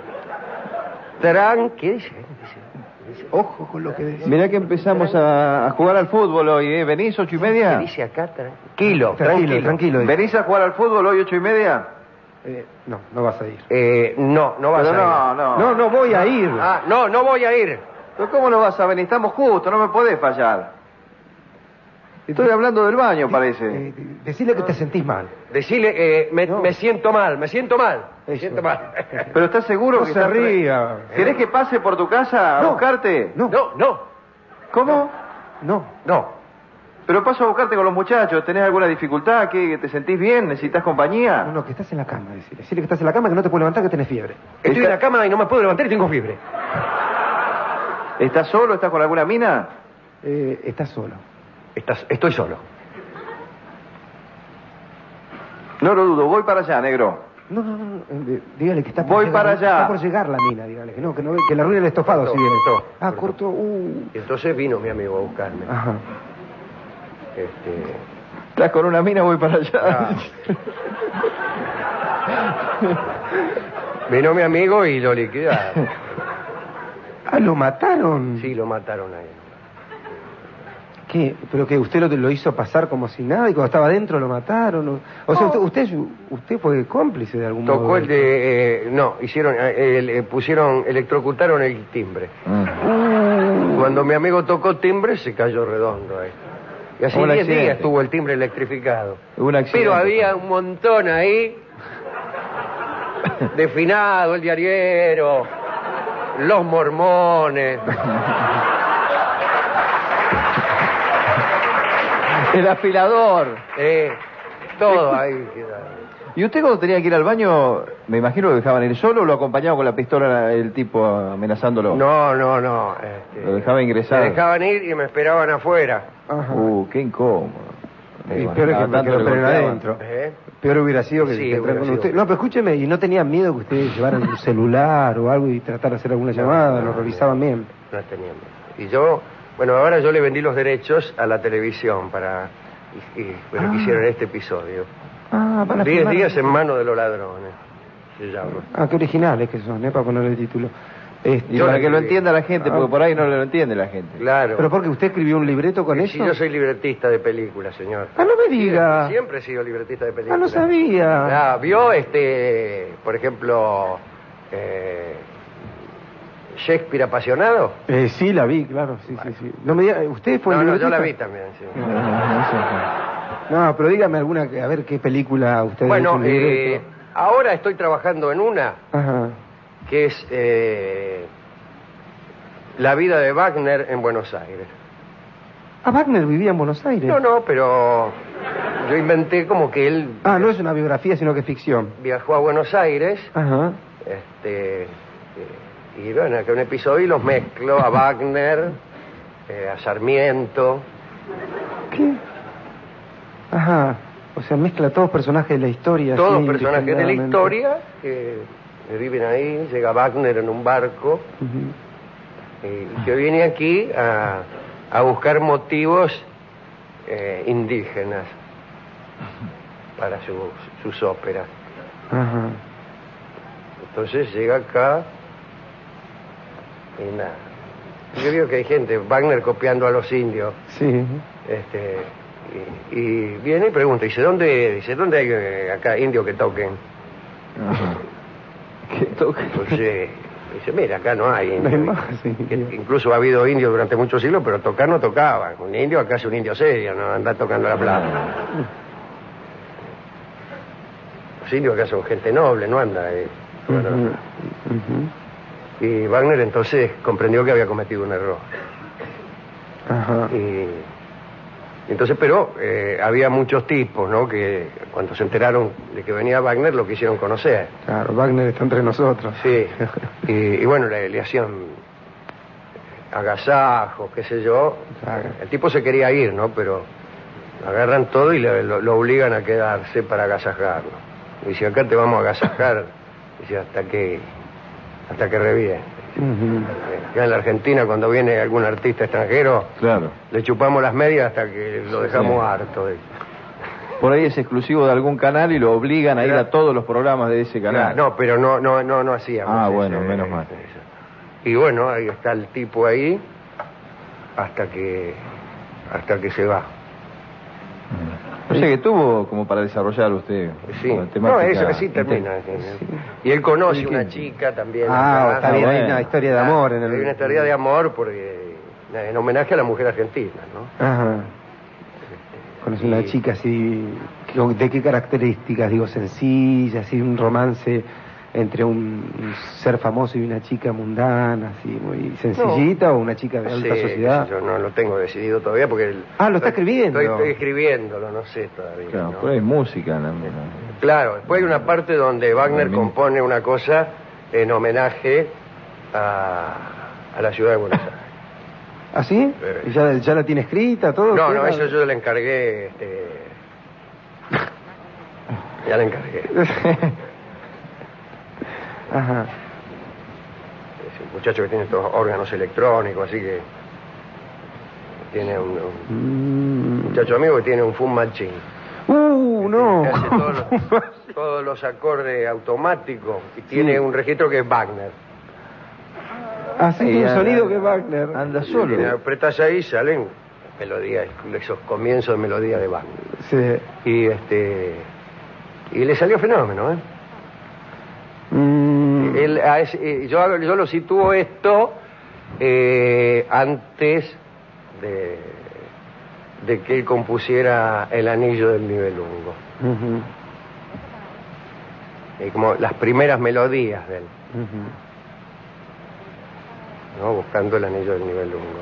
[SPEAKER 3] tranquilo. ¿Qué dice? Dice-
[SPEAKER 2] Ojo con lo que decís.
[SPEAKER 1] Mirá que empezamos a, a jugar al fútbol hoy, ¿eh? ¿Venís ocho y media?
[SPEAKER 3] ¿Qué dice acá? Tranquilo,
[SPEAKER 2] Tranquilo,
[SPEAKER 3] tranquilo.
[SPEAKER 2] tranquilo. dice.
[SPEAKER 1] ¿Venís a jugar al fútbol hoy ocho y media?
[SPEAKER 2] Eh, no, no vas a ir.
[SPEAKER 3] Eh, no, no vas
[SPEAKER 1] Pero
[SPEAKER 3] a ir.
[SPEAKER 1] no, no.
[SPEAKER 2] No, no voy a ir.
[SPEAKER 3] Ah, no, no voy a ir.
[SPEAKER 1] ¿Pero cómo no vas a venir? Estamos justos, no me podés fallar. Estoy hablando del baño, parece.
[SPEAKER 2] Eh, decirle que te sentís mal.
[SPEAKER 3] Decirle, eh, me,
[SPEAKER 2] No.
[SPEAKER 3] me siento mal, me siento mal. Me
[SPEAKER 2] Eso.
[SPEAKER 3] siento mal.
[SPEAKER 1] ¿Pero estás seguro
[SPEAKER 2] No
[SPEAKER 1] que
[SPEAKER 2] se
[SPEAKER 1] estás...
[SPEAKER 2] ría.
[SPEAKER 1] ¿Querés que pase por tu casa a
[SPEAKER 2] No.
[SPEAKER 1] buscarte?
[SPEAKER 2] No.
[SPEAKER 3] No, no,
[SPEAKER 1] ¿Cómo?
[SPEAKER 2] No.
[SPEAKER 3] no.
[SPEAKER 1] Pero paso a buscarte con los muchachos. ¿Tenés alguna dificultad? ¿Qué, ¿Te sentís bien? ¿Necesitas compañía?
[SPEAKER 2] No, no, que estás en la cama, decirle. Decirle que estás en la cama, que no te puedes levantar, que tenés fiebre.
[SPEAKER 3] Estoy en la cama y no me puedo levantar y tengo fiebre.
[SPEAKER 1] ¿Estás solo? ¿Estás con alguna mina?
[SPEAKER 2] Eh, estás solo.
[SPEAKER 3] Estás, estoy solo.
[SPEAKER 1] No lo dudo. Voy para allá, negro.
[SPEAKER 2] No, no, no, no, eh, dígale que está por
[SPEAKER 1] Voy
[SPEAKER 2] llegar,
[SPEAKER 1] para allá.
[SPEAKER 2] Está por llegar la mina, dígale que no, que no ve, que la ruina el estofado
[SPEAKER 3] Cortó,
[SPEAKER 2] si viene.
[SPEAKER 3] cortó,
[SPEAKER 2] ah,
[SPEAKER 3] cortó.
[SPEAKER 2] cortó, uh.
[SPEAKER 3] Y entonces vino mi amigo a buscarme.
[SPEAKER 2] Ajá.
[SPEAKER 3] Este,
[SPEAKER 1] ¿Estás con una mina? Voy para allá.
[SPEAKER 3] ah. Vino mi amigo y lo liquidaron.
[SPEAKER 2] Ah, lo mataron.
[SPEAKER 3] Sí, lo mataron a él.
[SPEAKER 2] ¿Qué? ¿Pero que usted lo, lo hizo pasar como si nada y cuando estaba adentro lo mataron? O, o sea, usted, usted usted fue cómplice de algún modo.
[SPEAKER 3] Tocó el de... eh, no, hicieron... eh, el- eh, pusieron... Electrocutaron el timbre.
[SPEAKER 1] Mm.
[SPEAKER 3] Cuando mi amigo tocó timbre, se cayó redondo ahí. Y así
[SPEAKER 1] Un
[SPEAKER 3] diez
[SPEAKER 1] accidente.
[SPEAKER 3] días tuvo el timbre electrificado.
[SPEAKER 1] Un accidente.
[SPEAKER 3] Pero había un montón ahí de finado, el diariero, los mormones.
[SPEAKER 1] El afilador.
[SPEAKER 3] Eh, todo ahí queda.
[SPEAKER 1] ¿Y usted cuando tenía que ir al baño, me imagino que dejaban ir solo o lo acompañaba con la pistola el tipo amenazándolo?
[SPEAKER 3] No, no, no. este,
[SPEAKER 1] Lo dejaba ingresar.
[SPEAKER 3] Me dejaban ir y me esperaban afuera.
[SPEAKER 2] Ajá.
[SPEAKER 1] Uh, qué incómodo.
[SPEAKER 2] Y
[SPEAKER 1] bueno,
[SPEAKER 2] peor es que,
[SPEAKER 1] cada
[SPEAKER 2] me-
[SPEAKER 1] tanto
[SPEAKER 2] que lo
[SPEAKER 1] le
[SPEAKER 2] esperen
[SPEAKER 1] golpeaban.
[SPEAKER 2] adentro.
[SPEAKER 3] ¿Eh?
[SPEAKER 2] Peor hubiera sido que,
[SPEAKER 3] Sí,
[SPEAKER 2] que entrar
[SPEAKER 3] hubiera
[SPEAKER 2] con
[SPEAKER 3] sido.
[SPEAKER 2] usted. No, pero escúcheme, ¿y no tenían miedo que ustedes llevaran un celular o algo y tratar de hacer alguna llamada?
[SPEAKER 3] no,
[SPEAKER 2] ¿Lo revisaban bien?
[SPEAKER 3] No teníamos. Y yo Bueno, ahora yo le vendí los derechos a la televisión para y, y, bueno,
[SPEAKER 2] Ah.
[SPEAKER 3] que hicieron este episodio.
[SPEAKER 2] Ah, para
[SPEAKER 3] Diez
[SPEAKER 2] filmar.
[SPEAKER 3] días en manos de los ladrones, se llama.
[SPEAKER 2] Ah, qué originales que son, ¿eh? Para ponerle el título. Este,
[SPEAKER 1] Y
[SPEAKER 3] Yo
[SPEAKER 1] para
[SPEAKER 3] la
[SPEAKER 1] que lo
[SPEAKER 3] escribí.
[SPEAKER 1] entienda la gente,
[SPEAKER 2] Ah.
[SPEAKER 1] porque por ahí no lo entiende la gente.
[SPEAKER 3] Claro.
[SPEAKER 2] ¿Pero porque usted escribió un libreto con
[SPEAKER 3] Sí,
[SPEAKER 2] eso?
[SPEAKER 3] yo soy libretista de películas, señor.
[SPEAKER 2] Ah, no me diga.
[SPEAKER 3] Siempre, siempre he sido libretista de
[SPEAKER 2] Ah,
[SPEAKER 3] películas.
[SPEAKER 2] no sabía.
[SPEAKER 3] Ah, vio, este, por ejemplo, eh, Shakespeare apasionado.
[SPEAKER 2] Eh, sí, la vi, claro, sí, sí, sí. No me diga, ¿usted fue
[SPEAKER 3] No,
[SPEAKER 2] el
[SPEAKER 3] no, yo
[SPEAKER 2] libretista?
[SPEAKER 3] la vi también, sí.
[SPEAKER 2] No, pero dígame alguna, a ver qué película usted ha hecho
[SPEAKER 3] Bueno,
[SPEAKER 2] un
[SPEAKER 3] eh,
[SPEAKER 2] libreto.
[SPEAKER 3] ahora estoy trabajando en una
[SPEAKER 2] Ajá.
[SPEAKER 3] que es eh, La vida de Wagner en Buenos Aires.
[SPEAKER 2] Ah, Wagner vivía en Buenos Aires.
[SPEAKER 3] No, no, pero yo inventé como que él
[SPEAKER 2] Ah, no es una biografía, sino que es ficción.
[SPEAKER 3] viajó a Buenos Aires,
[SPEAKER 2] Ajá.
[SPEAKER 3] este, y bueno, que un episodio y los mezclo a Wagner, eh, a Sarmiento.
[SPEAKER 2] ¿Qué? Ajá. O sea, mezcla todos personajes de la historia.
[SPEAKER 3] Todos
[SPEAKER 2] así,
[SPEAKER 3] personajes de la
[SPEAKER 2] indiscriminadamente.
[SPEAKER 3] historia que viven ahí. Llega Wagner en un barco
[SPEAKER 2] Ujú.
[SPEAKER 3] eh, y que viene aquí a, a buscar motivos eh, indígenas para sus, sus óperas.
[SPEAKER 2] Ajá.
[SPEAKER 3] Entonces llega acá y nada. Yo veo que hay gente, Wagner copiando a los indios,
[SPEAKER 2] Sí.
[SPEAKER 3] este, y, y viene y pregunta, dice, ¿dónde, dice, ¿dónde hay eh, acá indios que toquen?
[SPEAKER 1] Ajá. ¿Qué toca?
[SPEAKER 3] Entonces, dice, mira, acá no hay
[SPEAKER 2] No hay
[SPEAKER 3] indios.
[SPEAKER 2] más, sí.
[SPEAKER 3] Que incluso ha habido indios durante muchos siglos, pero tocar no tocaban. Un indio acá es un indio serio, no anda tocando la plata. Los indios acá son gente noble, no anda eh, tocando la
[SPEAKER 2] Ujú.
[SPEAKER 3] plata.
[SPEAKER 2] Ujú.
[SPEAKER 3] Y Wagner entonces comprendió que había cometido un error.
[SPEAKER 2] Ajá.
[SPEAKER 3] Y entonces, pero eh, había muchos tipos, ¿no? Que cuando se enteraron de que venía Wagner lo quisieron conocer.
[SPEAKER 2] Claro, Wagner está entre nosotros.
[SPEAKER 3] Sí. Y, y bueno, le, le hacían agasajos, qué sé yo.
[SPEAKER 2] Claro.
[SPEAKER 3] El tipo se quería ir, ¿no? Pero agarran todo y le- lo, lo obligan a quedarse para agasajarlo. Y dice, acá te vamos a agasajar. Dice, hasta que hasta que reviente.
[SPEAKER 2] Ujú.
[SPEAKER 3] Ya en la Argentina, cuando viene algún artista extranjero,
[SPEAKER 1] Claro.
[SPEAKER 3] le chupamos las medias hasta que lo dejamos
[SPEAKER 1] Sí.
[SPEAKER 3] harto. de-
[SPEAKER 1] Por ahí es exclusivo de algún canal y lo obligan a ir
[SPEAKER 3] Claro.
[SPEAKER 1] a todos los programas de ese canal.
[SPEAKER 3] No, pero no, no, no, no hacíamos.
[SPEAKER 1] Ah,
[SPEAKER 3] ese-
[SPEAKER 1] bueno, menos mal.
[SPEAKER 3] ese. Y bueno, ahí está el tipo ahí hasta que hasta que se va.
[SPEAKER 1] O sea que tuvo como para desarrollar usted.
[SPEAKER 3] Sí.
[SPEAKER 1] una
[SPEAKER 3] No,
[SPEAKER 1] temática
[SPEAKER 3] eso así termina.
[SPEAKER 1] inter-
[SPEAKER 3] sí. Y él conoce
[SPEAKER 2] ¿Y qué?
[SPEAKER 3] una chica también.
[SPEAKER 2] Ah,
[SPEAKER 3] acá.
[SPEAKER 2] está bien, hay
[SPEAKER 1] bueno.
[SPEAKER 2] una historia de amor en el...
[SPEAKER 3] Hay una historia de amor porque en homenaje a la mujer argentina, ¿no?
[SPEAKER 2] Ajá. Conoce una
[SPEAKER 3] Y-
[SPEAKER 2] chica así, que- ¿de qué características? Digo, sencilla, así, un romance entre un, un ser famoso y una chica mundana, así, muy sencillita, o una chica de
[SPEAKER 3] No
[SPEAKER 2] alta
[SPEAKER 3] sé,
[SPEAKER 2] sociedad.
[SPEAKER 3] qué sé yo no lo tengo decidido todavía porque... el-
[SPEAKER 2] Ah, ¿lo está escribiendo?
[SPEAKER 3] Estoy, estoy escribiéndolo, no sé todavía.
[SPEAKER 1] Claro,
[SPEAKER 3] ¿no?
[SPEAKER 1] pues hay música también. ¿no?
[SPEAKER 3] Claro, después hay una parte donde Wagner
[SPEAKER 1] También.
[SPEAKER 3] compone una cosa en homenaje a, a la ciudad de Buenos Aires.
[SPEAKER 2] ¿Ah, sí?
[SPEAKER 3] Eh.
[SPEAKER 2] ¿Y ¿Ya, ya la tiene escrita, todo?
[SPEAKER 3] No,
[SPEAKER 2] ¿Qué
[SPEAKER 3] no,
[SPEAKER 2] era?
[SPEAKER 3] eso yo le encargué, este... Ya le encargué.
[SPEAKER 2] Ajá.
[SPEAKER 3] Es un muchacho que tiene estos órganos electrónicos, así que... Tiene un, un
[SPEAKER 2] Mm.
[SPEAKER 3] muchacho amigo que tiene un Fun Machine.
[SPEAKER 2] Uh, no.
[SPEAKER 3] Que hace todos los, todos los acordes automáticos y tiene un registro que es Wagner.
[SPEAKER 2] Así
[SPEAKER 1] Y
[SPEAKER 2] un
[SPEAKER 1] anda-
[SPEAKER 2] sonido que Wagner.
[SPEAKER 1] Anda
[SPEAKER 3] Y
[SPEAKER 1] solo.
[SPEAKER 3] apretas ahí y salen melodías, esos comienzos de melodía de Wagner.
[SPEAKER 2] Sí.
[SPEAKER 3] Y este y le salió fenómeno, ¿eh?
[SPEAKER 2] Mm.
[SPEAKER 3] Él, a ese- eh, yo, hago- yo lo sitúo esto eh, antes de, de que él compusiera El Anillo del Nibelungo.
[SPEAKER 2] Ujú,
[SPEAKER 3] Eh, como las primeras melodías de él,
[SPEAKER 2] ujú.
[SPEAKER 3] ¿no? Buscando el Anillo del Nibelungo.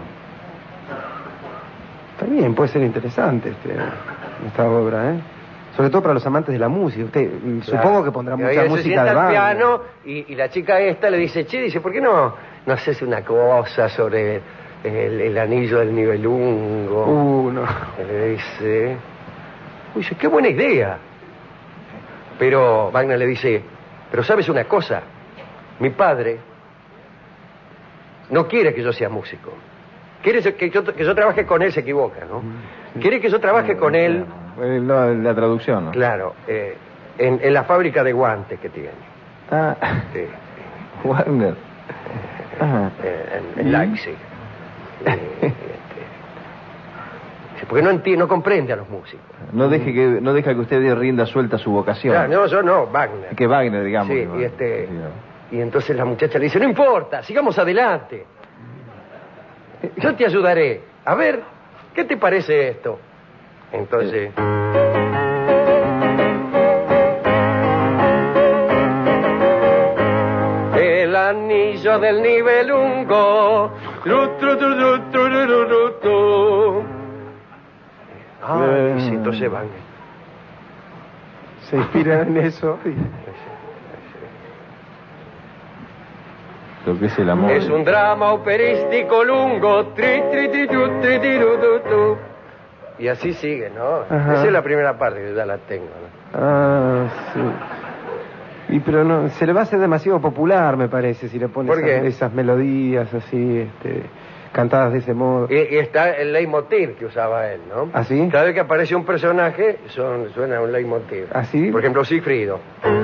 [SPEAKER 2] Está bien, puede ser interesante este, esta obra, ¿eh? Sobre todo para los amantes de la música. Usted, mm,
[SPEAKER 3] Claro.
[SPEAKER 2] supongo que pondrá
[SPEAKER 3] Y ahí
[SPEAKER 2] mucha
[SPEAKER 3] él se
[SPEAKER 2] música
[SPEAKER 3] sienta
[SPEAKER 2] de
[SPEAKER 3] al
[SPEAKER 2] Wagner.
[SPEAKER 3] piano y, y la chica esta le dice, che, dice, ¿por qué no, no haces una cosa sobre el, el Anillo del Nibelungo?
[SPEAKER 2] Uh, no.
[SPEAKER 3] Y le dice, uy, dice, qué buena idea. Pero Wagner le dice, pero ¿sabes una cosa? Mi padre no quiere que yo sea músico. ¿Quiere que yo, que yo trabaje con él? Se equivoca, ¿no? ¿Quiere que yo trabaje con él?
[SPEAKER 1] Eh, La, la traducción, ¿no?
[SPEAKER 3] Claro, eh, en, en la fábrica de guantes que tiene.
[SPEAKER 1] Ah,
[SPEAKER 3] Sí,
[SPEAKER 1] Wagner. Ajá.
[SPEAKER 3] eh, en, en Leipzig. Eh, este, sí, porque no entiende, no comprende a los músicos.
[SPEAKER 1] No deje que no deja que usted rinda suelta su vocación.
[SPEAKER 3] Claro, no, yo no, Wagner.
[SPEAKER 1] Que Wagner, digamos.
[SPEAKER 3] Sí,
[SPEAKER 1] que
[SPEAKER 3] y este,
[SPEAKER 1] sí, ¿no?
[SPEAKER 3] y entonces la muchacha le dice, no importa, sigamos adelante. Yo te ayudaré. A ver, ¿qué te parece esto? Entonces... El anillo del nivelungo. Tru, tru, tru, tru, tru, tru, tru, tru. Ay, sí, entonces van.
[SPEAKER 2] Se inspiran en eso. y-
[SPEAKER 1] Lo que es el amor.
[SPEAKER 3] Es un drama operístico lungo. Tri, tri, tri, tru, tri, tri, ru, tu, tu. Y así sigue, ¿no?
[SPEAKER 2] Ajá.
[SPEAKER 3] Esa es la primera parte que ya la tengo, ¿no?
[SPEAKER 2] Ah, sí. Y pero no, se le va a hacer demasiado popular, me parece, si le pone
[SPEAKER 3] ¿Por
[SPEAKER 2] esas,
[SPEAKER 3] qué?
[SPEAKER 2] esas melodías así, este, cantadas de ese modo.
[SPEAKER 3] Y, y está el leitmotiv que usaba él, ¿no?
[SPEAKER 2] ¿Ah, sí?
[SPEAKER 3] Cada vez que aparece un personaje, son, suena un leitmotiv.
[SPEAKER 2] ¿Ah, sí?
[SPEAKER 3] Por ejemplo, Sigfrido,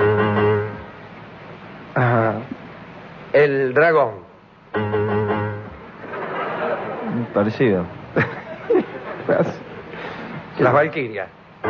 [SPEAKER 2] Ajá.
[SPEAKER 3] el dragón.
[SPEAKER 1] Parecido.
[SPEAKER 3] Las valquirias.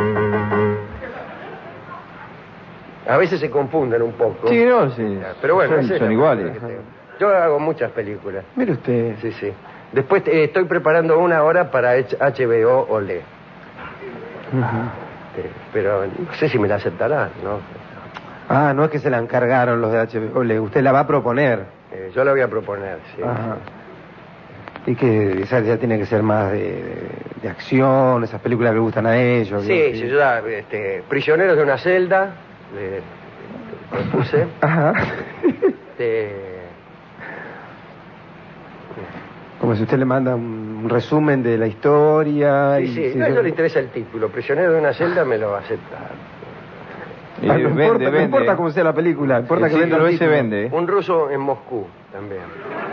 [SPEAKER 3] A veces se confunden un poco.
[SPEAKER 1] Sí, no, sí.
[SPEAKER 3] Pero bueno,
[SPEAKER 1] son,
[SPEAKER 3] esa es
[SPEAKER 1] son
[SPEAKER 3] la
[SPEAKER 1] iguales.
[SPEAKER 3] película que tengo. Yo hago muchas películas.
[SPEAKER 2] Mire usted.
[SPEAKER 3] Sí, sí. Después eh, estoy preparando una ahora para H B O Olé.
[SPEAKER 2] Ujú.
[SPEAKER 3] Eh, pero no sé si me la aceptarán, ¿no?
[SPEAKER 2] Ah, no es que se la encargaron los de H B O, le- usted la va a proponer.
[SPEAKER 3] Eh, yo la voy a proponer, sí.
[SPEAKER 2] Ajá. Y que esa ya tiene que ser más de, de, de acción, esas películas que le gustan a ellos.
[SPEAKER 3] Sí,
[SPEAKER 2] ¿no?
[SPEAKER 3] sí, yo ya, este, prisioneros de una celda, le, le puse.
[SPEAKER 2] Ajá.
[SPEAKER 3] Este,
[SPEAKER 2] Como si usted le manda un resumen de la historia.
[SPEAKER 3] sí,
[SPEAKER 2] y
[SPEAKER 3] sí,
[SPEAKER 2] si
[SPEAKER 3] no, a
[SPEAKER 2] yo-
[SPEAKER 3] ellos le interesa el título. Prisionero de una celda me lo va a aceptar.
[SPEAKER 1] Y
[SPEAKER 2] Ah, no,
[SPEAKER 1] vende,
[SPEAKER 2] importa, no
[SPEAKER 1] vende.
[SPEAKER 2] importa cómo sea la película, importa
[SPEAKER 1] El
[SPEAKER 2] que venda
[SPEAKER 1] título
[SPEAKER 2] el
[SPEAKER 1] ese
[SPEAKER 2] título.
[SPEAKER 1] vende. ¿eh?
[SPEAKER 3] Un ruso en Moscú también.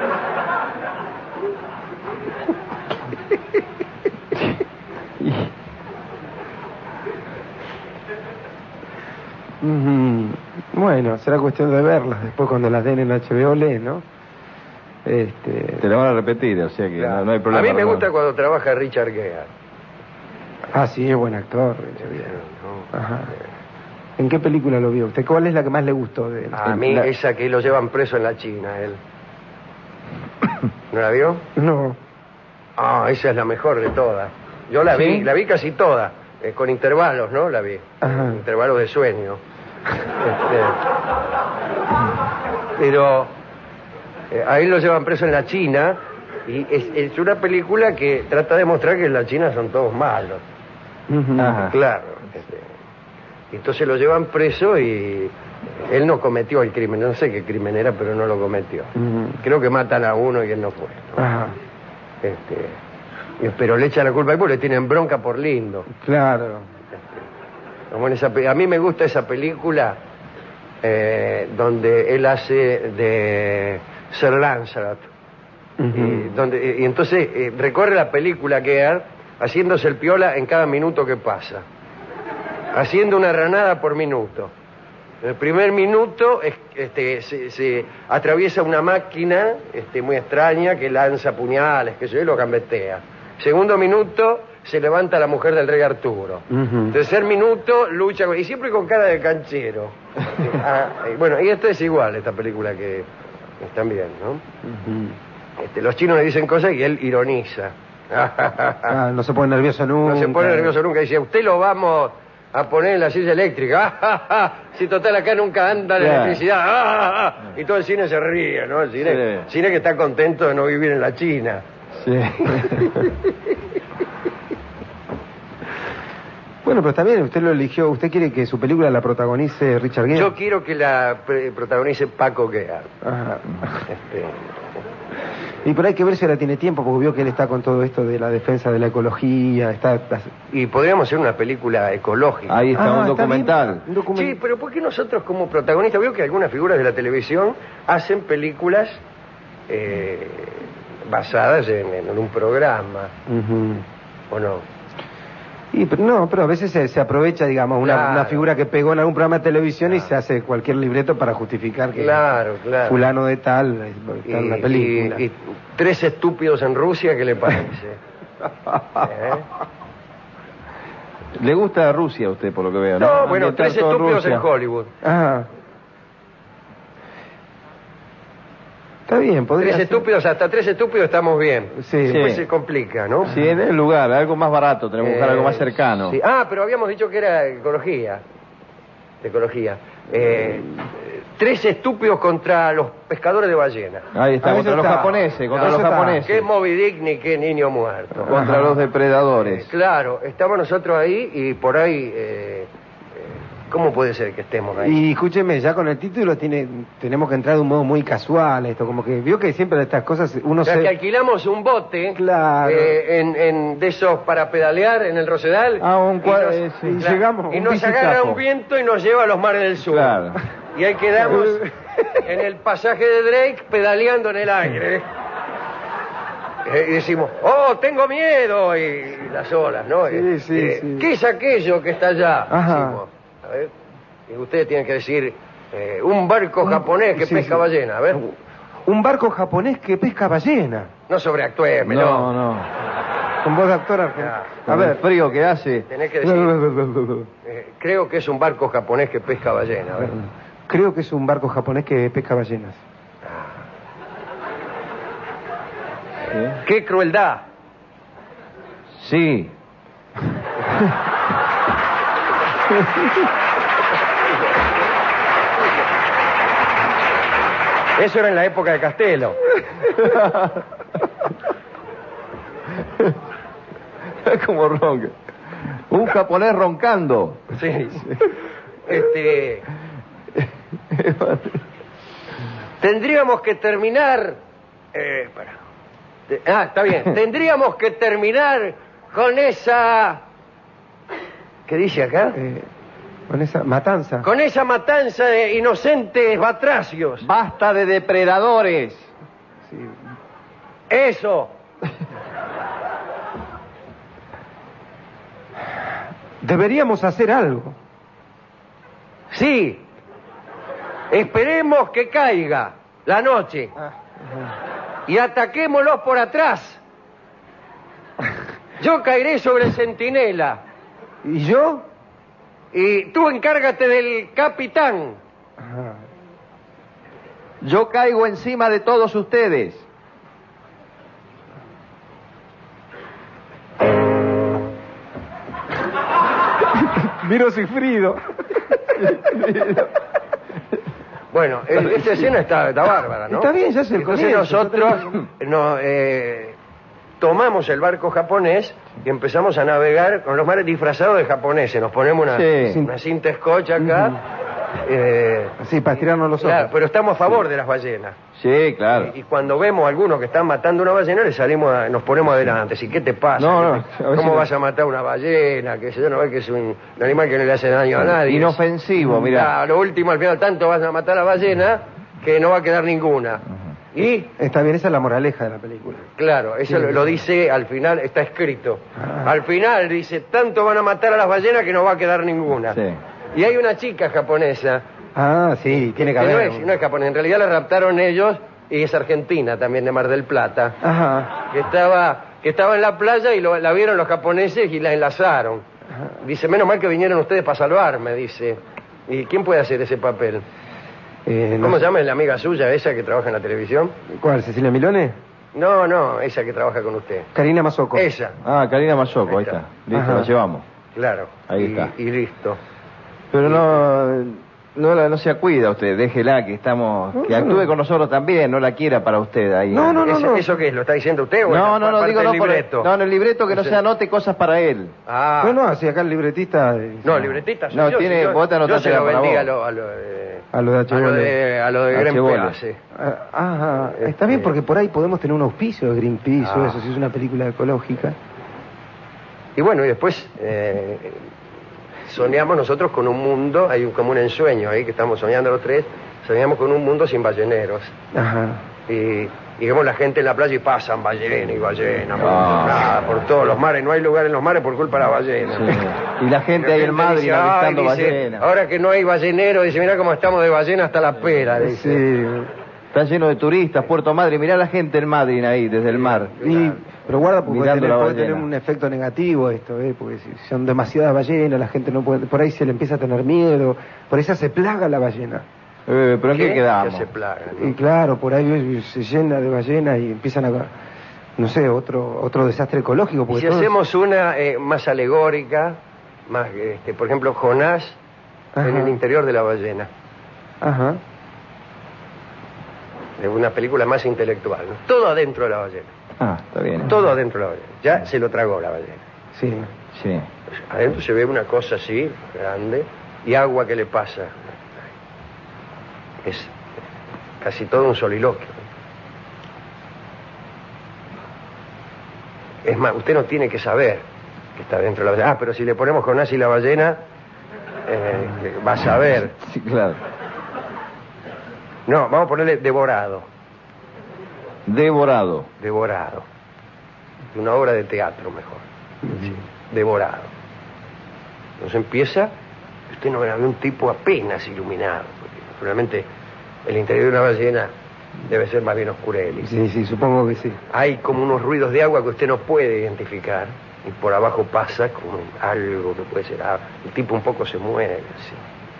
[SPEAKER 2] Ujú. Bueno, será cuestión de verlas después cuando las den en H B O, lee, ¿no? Este...
[SPEAKER 1] Te lo van a repetir, o sea que
[SPEAKER 3] Claro.
[SPEAKER 1] no, no hay problema.
[SPEAKER 3] A mí me
[SPEAKER 1] Ramón.
[SPEAKER 3] gusta cuando trabaja Richard Gere.
[SPEAKER 2] Ah, sí, es buen actor.
[SPEAKER 3] ¿no?
[SPEAKER 2] Ajá. ¿En qué película lo vio usted? ¿Cuál es la que más le gustó de él?
[SPEAKER 3] A mí
[SPEAKER 2] La-
[SPEAKER 3] esa que lo llevan preso en la China, él. ¿No la vio?
[SPEAKER 2] No.
[SPEAKER 3] Ah, esa es la mejor de todas. Yo la
[SPEAKER 2] ¿Sí?
[SPEAKER 3] vi, la vi casi toda, eh, con intervalos, ¿no? La vi.
[SPEAKER 2] Ajá.
[SPEAKER 3] Intervalos de sueño. Este, pero eh, ahí lo llevan preso en la China y es, es una película que trata de mostrar que en la China son todos malos.
[SPEAKER 2] Ujú.
[SPEAKER 1] Ajá.
[SPEAKER 3] Claro. Este, entonces lo llevan preso y él no cometió el crimen. No sé qué crimen era, pero no lo cometió.
[SPEAKER 2] Ujú.
[SPEAKER 3] Creo que matan a uno y él no fue, ¿no?
[SPEAKER 2] Ajá.
[SPEAKER 3] Este, pero le echan la culpa a él porque le tienen bronca por lindo.
[SPEAKER 2] Claro.
[SPEAKER 3] Como en esa pe- a mí me gusta esa película eh, donde él hace de Sir Lancelot.
[SPEAKER 2] Ujú.
[SPEAKER 3] y, donde, y entonces eh, recorre la película que es haciéndose el piola en cada minuto que pasa. Haciendo una ranada por minuto. En el primer minuto es- este, se, se atraviesa una máquina este, muy extraña que lanza puñales, que sé yo, y lo gambetea. Segundo minuto, se levanta la mujer del rey Arturo.
[SPEAKER 2] Ujú.
[SPEAKER 3] Tercer minuto, lucha con... Y siempre con cara de canchero. Ah, y bueno, y esto es igual, esta película que están bien, ¿no?
[SPEAKER 2] Ujú.
[SPEAKER 3] Este, los chinos le dicen cosas y él ironiza.
[SPEAKER 2] Ah, no se pone nervioso nunca.
[SPEAKER 3] No se pone nervioso nunca. Dice, usted lo vamos a poner en la silla eléctrica. Si total acá nunca anda la
[SPEAKER 1] Claro.
[SPEAKER 3] electricidad. Ah, ah, ah. Y todo el cine se ríe, ¿no? El cine,
[SPEAKER 1] Sí.
[SPEAKER 3] cine que está contento de no vivir en la China.
[SPEAKER 1] Sí.
[SPEAKER 2] Bueno, pero también usted lo eligió. ¿Usted quiere que su película la protagonice Richard Gere?
[SPEAKER 3] Yo quiero que la pre- protagonice Paco Gea.
[SPEAKER 2] Ajá.
[SPEAKER 3] Este,
[SPEAKER 2] Y por ahí hay que ver si ahora tiene tiempo, porque vio que él está con todo esto de la defensa de la ecología, está...
[SPEAKER 3] y podríamos hacer una película ecológica.
[SPEAKER 1] Ahí está
[SPEAKER 2] Ah,
[SPEAKER 1] un
[SPEAKER 2] está
[SPEAKER 1] documental.
[SPEAKER 2] bien. Un documen-
[SPEAKER 3] Sí, pero ¿por qué nosotros como protagonistas? Veo que algunas figuras de la televisión hacen películas eh, basadas en, en un programa,
[SPEAKER 2] Ujú.
[SPEAKER 3] ¿o no?
[SPEAKER 2] Y, pero no, pero a veces se, se aprovecha, digamos, una,
[SPEAKER 3] Claro.
[SPEAKER 2] una figura que pegó en algún programa de televisión y
[SPEAKER 3] Claro.
[SPEAKER 2] se hace cualquier libreto para justificar que
[SPEAKER 3] Claro, claro.
[SPEAKER 2] fulano de tal está en la película.
[SPEAKER 3] Y, y tres estúpidos en Rusia, ¿qué le parece? ¿Eh?
[SPEAKER 1] Le gusta Rusia a usted, por lo que veo, ¿no?
[SPEAKER 3] No, bueno,
[SPEAKER 1] Ambientar
[SPEAKER 3] tres
[SPEAKER 1] todo
[SPEAKER 3] estúpidos en
[SPEAKER 1] Rusia.
[SPEAKER 3] Hollywood.
[SPEAKER 2] Ah. Está bien, podría
[SPEAKER 3] Tres
[SPEAKER 2] ser.
[SPEAKER 3] estúpidos, hasta tres estúpidos estamos bien.
[SPEAKER 2] Sí.
[SPEAKER 3] Después
[SPEAKER 1] Sí.
[SPEAKER 3] se complica, ¿no?
[SPEAKER 1] Sí, en el lugar, algo más barato, tenemos que buscar
[SPEAKER 3] Eh,
[SPEAKER 1] algo más cercano.
[SPEAKER 3] sí. Ah, pero habíamos dicho que era ecología. Ecología. Eh, tres estúpidos contra los pescadores de ballena.
[SPEAKER 1] Ahí está,
[SPEAKER 2] Ah,
[SPEAKER 1] contra
[SPEAKER 2] eso
[SPEAKER 1] los
[SPEAKER 2] está.
[SPEAKER 1] japoneses, contra
[SPEAKER 2] Eso
[SPEAKER 1] los
[SPEAKER 2] está.
[SPEAKER 1] japoneses.
[SPEAKER 3] ¿Qué Moby Dick ni qué niño muerto?
[SPEAKER 1] Contra
[SPEAKER 2] Ajá.
[SPEAKER 1] los depredadores.
[SPEAKER 3] Claro, estamos nosotros ahí y por ahí... eh, eh, ¿Cómo puede ser que estemos ahí?
[SPEAKER 2] Y escúcheme, ya con el título tiene, tenemos que entrar de un modo muy casual esto, como que vio que siempre de estas cosas uno
[SPEAKER 3] O sea,
[SPEAKER 2] se...
[SPEAKER 3] que alquilamos un bote
[SPEAKER 2] Claro.
[SPEAKER 3] eh, en, en- de esos para pedalear en el Rosedal.
[SPEAKER 1] Ah, un
[SPEAKER 3] y
[SPEAKER 1] cua-
[SPEAKER 3] nos-
[SPEAKER 1] eh, sí.
[SPEAKER 2] Y llegamos,
[SPEAKER 3] y
[SPEAKER 2] un
[SPEAKER 3] nos
[SPEAKER 2] bicitazo.
[SPEAKER 3] agarra un viento y nos lleva a los mares del sur.
[SPEAKER 1] Claro.
[SPEAKER 3] Y ahí quedamos en el pasaje de Drake pedaleando en el aire. Eh, y decimos, oh, tengo miedo. Y las olas, ¿no?
[SPEAKER 2] Sí,
[SPEAKER 3] Eh,
[SPEAKER 2] sí,
[SPEAKER 3] eh,
[SPEAKER 2] sí.
[SPEAKER 3] ¿Qué es aquello que está allá?
[SPEAKER 2] Ajá.
[SPEAKER 3] Decimos. A ver. Y ustedes tienen que decir, eh, un barco
[SPEAKER 2] Un-
[SPEAKER 3] japonés que
[SPEAKER 2] sí,
[SPEAKER 3] pesca
[SPEAKER 2] sí.
[SPEAKER 3] ballena. A ver.
[SPEAKER 2] Un barco japonés que pesca ballena.
[SPEAKER 3] No sobreactueme,
[SPEAKER 1] No,
[SPEAKER 3] no.
[SPEAKER 1] no.
[SPEAKER 2] Con voz de actor argentino.
[SPEAKER 3] Ya.
[SPEAKER 2] A
[SPEAKER 1] Con el
[SPEAKER 2] ver.
[SPEAKER 1] frío que hace.
[SPEAKER 3] Tenés que decir, eh, creo que es un barco japonés que pesca ballena. A ver.
[SPEAKER 2] Creo que es un barco japonés que pesca ballenas.
[SPEAKER 1] ¿Sí?
[SPEAKER 3] ¡Qué crueldad!
[SPEAKER 1] Sí.
[SPEAKER 3] Eso era en la época de Castelo.
[SPEAKER 1] Es como ronca. Un japonés roncando.
[SPEAKER 3] Sí. Este. Tendríamos que terminar. Eh, espera. Te- Ah, está bien. Tendríamos que terminar con esa. ¿Qué dice acá?
[SPEAKER 2] Eh, con esa matanza.
[SPEAKER 3] Con esa matanza de inocentes batracios.
[SPEAKER 1] Basta de depredadores.
[SPEAKER 2] Sí.
[SPEAKER 3] Eso.
[SPEAKER 2] Deberíamos hacer algo.
[SPEAKER 3] Sí. Esperemos que caiga la noche. Y ataquémoslos por atrás. Yo caeré sobre el centinela.
[SPEAKER 2] ¿Y yo?
[SPEAKER 3] Y tú encárgate del capitán.
[SPEAKER 2] Ajá.
[SPEAKER 1] Yo caigo encima de todos ustedes.
[SPEAKER 2] Miro Sigfrido.
[SPEAKER 3] Bueno, el- esta escena está, está bárbara, ¿no?
[SPEAKER 2] Está bien, ya es el
[SPEAKER 3] Entonces
[SPEAKER 2] comienzo,
[SPEAKER 3] nosotros
[SPEAKER 2] está bien.
[SPEAKER 3] no, eh, tomamos el barco japonés y empezamos a navegar con los mares disfrazados de japoneses. Nos ponemos una,
[SPEAKER 1] Sí.
[SPEAKER 3] una cinta scotch acá. eh,
[SPEAKER 2] Sí, para estirarnos los ojos.
[SPEAKER 3] claro, pero estamos a favor de las ballenas.
[SPEAKER 1] Sí, claro.
[SPEAKER 3] Y, y cuando vemos a algunos que están matando una ballena, le salimos a- nos ponemos adelante. Si, ¿qué te pasa?
[SPEAKER 1] No,
[SPEAKER 3] ¿Qué
[SPEAKER 1] no,
[SPEAKER 3] te-
[SPEAKER 1] a veces
[SPEAKER 3] ¿Cómo
[SPEAKER 1] no.
[SPEAKER 3] vas a matar una ballena? Que yo no ve que es un, un animal que no le hace daño a nadie.
[SPEAKER 1] Inofensivo, mira.
[SPEAKER 3] A lo último, al final, tanto vas a matar a la ballena que no va a quedar ninguna. Y,
[SPEAKER 2] Está bien, esa es la moraleja de la película.
[SPEAKER 3] claro, eso
[SPEAKER 2] Sí.
[SPEAKER 3] lo, lo dice al final, está escrito.
[SPEAKER 2] Ah.
[SPEAKER 3] Al final dice, tanto van a matar a las ballenas que no va a quedar ninguna.
[SPEAKER 1] Sí.
[SPEAKER 3] Y hay una chica japonesa,
[SPEAKER 2] Ah, sí, tiene que
[SPEAKER 3] que no
[SPEAKER 2] haber.
[SPEAKER 3] es, no es japonesa, en realidad la raptaron ellos y es argentina también, de Mar del Plata.
[SPEAKER 2] Ajá.
[SPEAKER 3] que estaba que estaba en la playa y lo- la vieron los japoneses y la enlazaron. Dice, menos mal que vinieron ustedes para salvarme, dice. ¿Y quién puede hacer ese papel?
[SPEAKER 2] Eh, no
[SPEAKER 3] ¿Cómo
[SPEAKER 2] sé.
[SPEAKER 3] se llama la amiga suya, esa que trabaja en la televisión?
[SPEAKER 2] ¿Cuál? ¿Cecilia Milone?
[SPEAKER 3] No, no, esa que trabaja con usted.
[SPEAKER 2] Karina Mazoco.
[SPEAKER 3] Esa,
[SPEAKER 1] Ah, Karina Mayoco,
[SPEAKER 3] Ahí
[SPEAKER 1] ahí
[SPEAKER 3] está.
[SPEAKER 1] está. Listo,
[SPEAKER 2] Ajá.
[SPEAKER 1] la llevamos.
[SPEAKER 3] claro.
[SPEAKER 1] Ahí
[SPEAKER 3] y,
[SPEAKER 1] está.
[SPEAKER 3] Y listo.
[SPEAKER 1] Pero no, no, la- no se cuida usted, déjela que estamos, que
[SPEAKER 2] No, no.
[SPEAKER 1] actúe con nosotros también, no la quiera para usted ahí.
[SPEAKER 2] No, no, no,
[SPEAKER 3] ¿Eso,
[SPEAKER 2] no.
[SPEAKER 3] ¿Eso qué es? ¿Lo está diciendo usted o
[SPEAKER 1] No,
[SPEAKER 3] es
[SPEAKER 1] no, no,
[SPEAKER 3] parte
[SPEAKER 1] digo
[SPEAKER 3] del
[SPEAKER 1] no, por-
[SPEAKER 3] libreto?
[SPEAKER 1] no, en el libreto que no
[SPEAKER 3] Ese-
[SPEAKER 1] se anote cosas para él.
[SPEAKER 3] Ah,
[SPEAKER 2] No, no, así acá el libretista. eh,
[SPEAKER 3] no, libretista soy
[SPEAKER 1] No,
[SPEAKER 3] yo,
[SPEAKER 1] tiene-
[SPEAKER 3] si yo,
[SPEAKER 1] vos te
[SPEAKER 3] yo
[SPEAKER 1] anotaste
[SPEAKER 3] se lo
[SPEAKER 1] la para
[SPEAKER 3] vendí
[SPEAKER 1] vos.
[SPEAKER 3] a lo, a lo de...
[SPEAKER 2] A lo de H.
[SPEAKER 3] A lo
[SPEAKER 2] Bole.
[SPEAKER 3] de, a lo de
[SPEAKER 1] H.
[SPEAKER 3] Green
[SPEAKER 1] Bole.
[SPEAKER 3] Peace.
[SPEAKER 2] Ah, Ajá, está bien porque por ahí podemos tener un auspicio de Greenpeace o
[SPEAKER 3] Ah.
[SPEAKER 2] eso, si es una película ecológica.
[SPEAKER 3] Y bueno, y después eh, soñamos nosotros con un mundo, hay un, como un ensueño ahí que estamos soñando los tres, soñamos con un mundo sin balleneros.
[SPEAKER 2] Ajá.
[SPEAKER 3] Y digamos la gente en la playa y pasan ballena y ballena, por,
[SPEAKER 1] Ah.
[SPEAKER 3] nada, por todos los mares, no hay lugar en los mares por culpa de la ballena.
[SPEAKER 1] Sí. Y la gente
[SPEAKER 3] Y
[SPEAKER 1] ahí en Madrid
[SPEAKER 3] dice,
[SPEAKER 1] avistando
[SPEAKER 3] "Ay", dice,
[SPEAKER 1] ballenas.
[SPEAKER 3] ahora que no hay ballenero, dice, mira cómo estamos de ballena hasta la pera, dice.
[SPEAKER 2] Sí.
[SPEAKER 1] Está lleno de turistas, Puerto Madryn. Mirá la gente en Madrid ahí, desde el mar.
[SPEAKER 2] Y, pero guarda, porque puede
[SPEAKER 1] Mirando
[SPEAKER 2] tener,
[SPEAKER 1] la
[SPEAKER 2] puede tener
[SPEAKER 1] ballena.
[SPEAKER 2] un efecto negativo esto, ¿eh? Porque si son demasiadas ballenas, la gente no puede, por ahí se le empieza a tener miedo, por eso se plaga la ballena.
[SPEAKER 1] Eh, ¿Pero en qué,
[SPEAKER 3] ¿Qué?
[SPEAKER 1] quedamos?
[SPEAKER 3] Que se plaga, ¿no?
[SPEAKER 2] Y claro, por ahí se llena de ballenas y empiezan a, no sé, otro otro desastre ecológico.
[SPEAKER 3] Y
[SPEAKER 2] Porque
[SPEAKER 3] si
[SPEAKER 2] todos-
[SPEAKER 3] hacemos una eh, más alegórica, más, este, por ejemplo, Jonás
[SPEAKER 2] Ajá.
[SPEAKER 3] en el interior de la ballena,
[SPEAKER 2] Ajá.
[SPEAKER 3] de una película más intelectual, ¿no? Todo adentro de la ballena,
[SPEAKER 1] Ah, está bien.
[SPEAKER 3] todo adentro de la ballena. Ya se lo tragó la ballena.
[SPEAKER 2] Sí.
[SPEAKER 1] Sí.
[SPEAKER 3] Adentro se ve una cosa así, grande, y agua que le pasa. Es casi todo un soliloquio. Es más, usted no tiene que saber que está dentro de la ballena. Ah, pero si le ponemos Jonás y la ballena, eh, va a saber.
[SPEAKER 1] Sí, claro.
[SPEAKER 3] No, vamos a ponerle devorado,
[SPEAKER 1] Devorado.
[SPEAKER 3] devorado. Una obra de teatro mejor. Sí, devorado. Entonces empieza, usted no ve un tipo apenas iluminado, porque naturalmente el interior de una ballena debe ser más bien oscureli.
[SPEAKER 2] Sí, sí, supongo que sí.
[SPEAKER 3] Hay como unos ruidos de agua que usted no puede identificar, y por abajo pasa como algo que puede ser agua. El tipo un poco se mueve, así.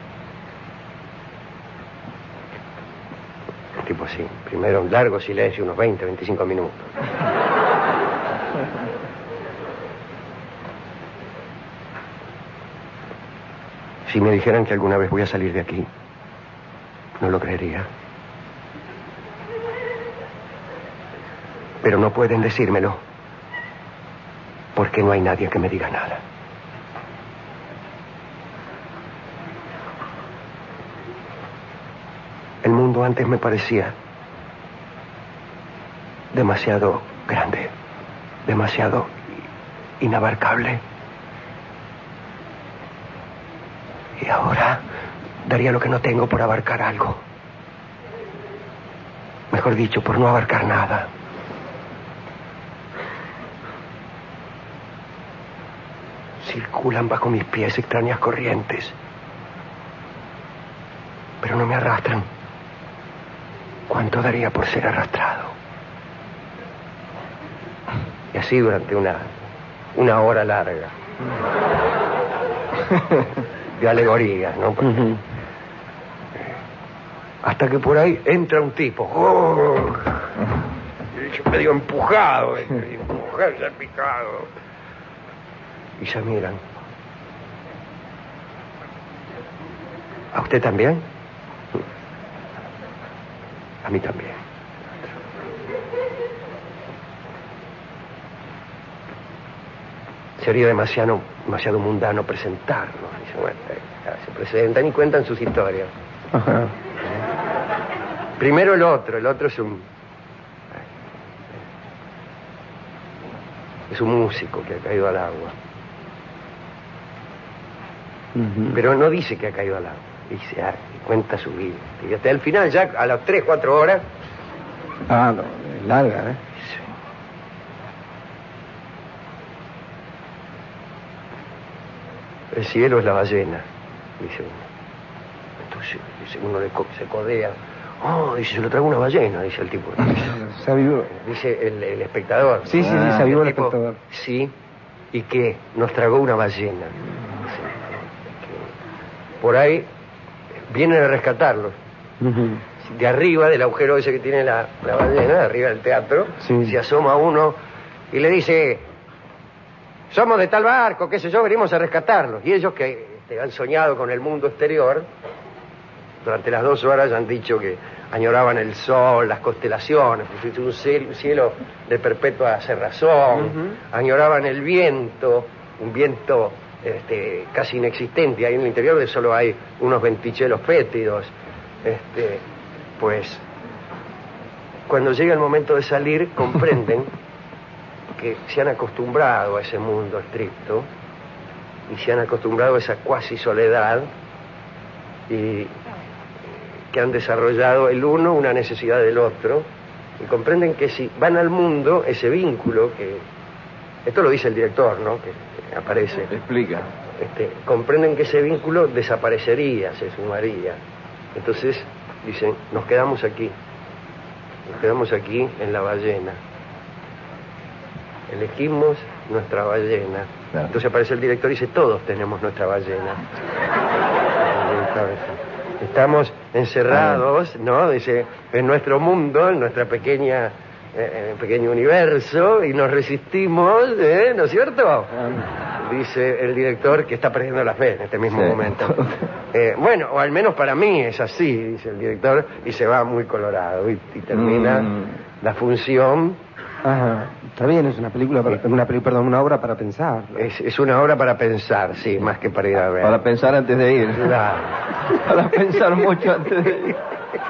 [SPEAKER 3] El tipo así, primero un largo silencio, unos veinte, veinticinco minutos. Si me dijeran que alguna vez voy a salir de aquí, no lo creería. Pero no pueden decírmelo, porque no hay nadie que me diga nada. El mundo antes me parecía demasiado grande, demasiado inabarcable. Y ahora daría lo que no tengo por abarcar algo. Mejor dicho, por no abarcar nada. Circulan bajo mis pies extrañas corrientes, pero no me arrastran. ¿Cuánto daría por ser arrastrado? Y así durante una, una hora larga. De alegoría, ¿no?
[SPEAKER 2] Ujú.
[SPEAKER 3] Hasta que por ahí entra un tipo. ¡Oh! Y yo medio empujado, eh, medio empujado, salpicado. Y se miran. ¿A usted también? A mí también. Sería demasiado, demasiado mundano presentarnos. Dice, bueno, eh, se presentan y cuentan sus historias.
[SPEAKER 2] Ajá.
[SPEAKER 3] Primero el otro, el otro es un... Es un músico que ha caído al agua.
[SPEAKER 2] Ujú.
[SPEAKER 3] Pero no dice que ha caído al agua. Dice, ah, cuenta su vida. Y hasta el final, ya a las tres, cuatro horas,
[SPEAKER 2] Ah, no, es larga, ¿eh?
[SPEAKER 3] dice, el cielo es la ballena, dice uno. Entonces, dice, uno le co- se codea. Oh, dice, se lo trago una ballena, dice el tipo.
[SPEAKER 2] Se avivó.
[SPEAKER 3] Dice el, el espectador.
[SPEAKER 2] Sí, sí, sí,
[SPEAKER 1] Ah,
[SPEAKER 2] se avivó el
[SPEAKER 3] El tipo,
[SPEAKER 2] espectador.
[SPEAKER 3] sí, ¿y qué? Nos tragó una ballena. Dice, que por ahí vienen a rescatarlos.
[SPEAKER 2] Ujú.
[SPEAKER 3] De arriba, del agujero ese que tiene la, la ballena, de arriba del teatro,
[SPEAKER 2] Sí.
[SPEAKER 3] se asoma uno y le dice, somos de tal barco, qué sé yo, venimos a rescatarlos. Y ellos que este, han soñado con el mundo exterior, durante las dos horas han dicho que añoraban el sol, las constelaciones, pues, un cielo, un cielo de perpetua cerrazón,
[SPEAKER 2] Ujú.
[SPEAKER 3] añoraban el viento, un viento este, casi inexistente, ahí en el interior de solo hay unos ventichelos fétidos, este, pues cuando llega el momento de salir comprenden que se han acostumbrado a ese mundo estricto y se han acostumbrado a esa cuasi soledad y que han desarrollado el uno una necesidad del otro y comprenden que si van al mundo, ese vínculo que... Esto lo dice el director, ¿no? Que aparece.
[SPEAKER 1] Explica.
[SPEAKER 3] Este, comprenden que ese vínculo desaparecería, se sumaría. Entonces dicen, nos quedamos aquí. Nos quedamos aquí en la ballena. Elegimos nuestra ballena.
[SPEAKER 1] Claro.
[SPEAKER 3] Entonces aparece el director y dice, todos tenemos nuestra ballena. Estamos encerrados, ¿no? Dice, en nuestro mundo, en nuestra pequeña, eh, pequeño universo, y nos resistimos, ¿eh? ¿No es cierto? Dice el director, que está perdiendo la fe en este mismo
[SPEAKER 1] Sí.
[SPEAKER 3] momento. Eh, bueno, o al menos para mí es así, dice el director, y se va muy colorado, y, y termina
[SPEAKER 1] Mm.
[SPEAKER 3] la función.
[SPEAKER 2] Ajá. Está bien, es una película, para, una, peli- perdón, una obra para pensar.
[SPEAKER 3] Es, es una obra para pensar, sí, más que para ir a ver.
[SPEAKER 1] Para pensar antes de ir.
[SPEAKER 3] Claro.
[SPEAKER 1] Para pensar mucho antes de ir.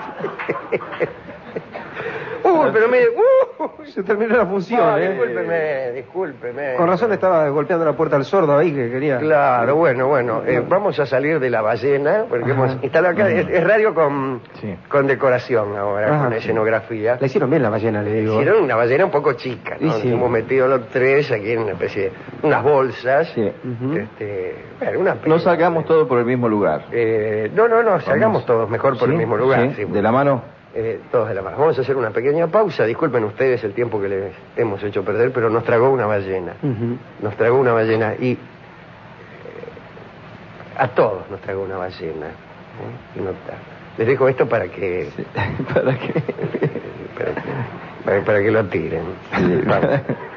[SPEAKER 3] Uy, pero mire, uh,
[SPEAKER 2] Se terminó la función,
[SPEAKER 3] ah,
[SPEAKER 2] ¿eh?
[SPEAKER 3] discúlpeme, discúlpeme.
[SPEAKER 2] Con razón estaba golpeando la puerta al sordo ahí que quería.
[SPEAKER 3] Claro, bueno, bueno, eh, vamos a salir de la ballena, porque
[SPEAKER 2] Ajá.
[SPEAKER 3] hemos instalado acá, es, es radio con,
[SPEAKER 1] Sí.
[SPEAKER 3] con decoración ahora,
[SPEAKER 2] Ajá.
[SPEAKER 3] con escenografía.
[SPEAKER 2] La hicieron bien la ballena, le digo.
[SPEAKER 3] Hicieron una ballena un poco chica, ¿no?
[SPEAKER 2] Y sí.
[SPEAKER 3] Nos hemos metido los tres aquí en una especie de unas bolsas.
[SPEAKER 1] Sí.
[SPEAKER 2] Ujú.
[SPEAKER 3] Este, bueno, una
[SPEAKER 1] No sacamos todo por el mismo lugar.
[SPEAKER 3] Eh, no, no, no, salgamos todos mejor por
[SPEAKER 1] ¿Sí?
[SPEAKER 3] el mismo lugar.
[SPEAKER 1] ¿Sí?
[SPEAKER 3] sí.
[SPEAKER 1] ¿De la mano?
[SPEAKER 3] Eh, todos de la mano. Vamos a hacer una pequeña pausa. Disculpen ustedes el tiempo que les hemos hecho perder, pero nos tragó una ballena.
[SPEAKER 2] Ujú.
[SPEAKER 3] Nos tragó una ballena y eh, a todos nos tragó una ballena. ¿eh? Y no ta- Les dejo esto para que,
[SPEAKER 1] Sí. ¿Para qué?
[SPEAKER 3] para que para, para que lo tiren.
[SPEAKER 1] Sí.
[SPEAKER 3] Vamos.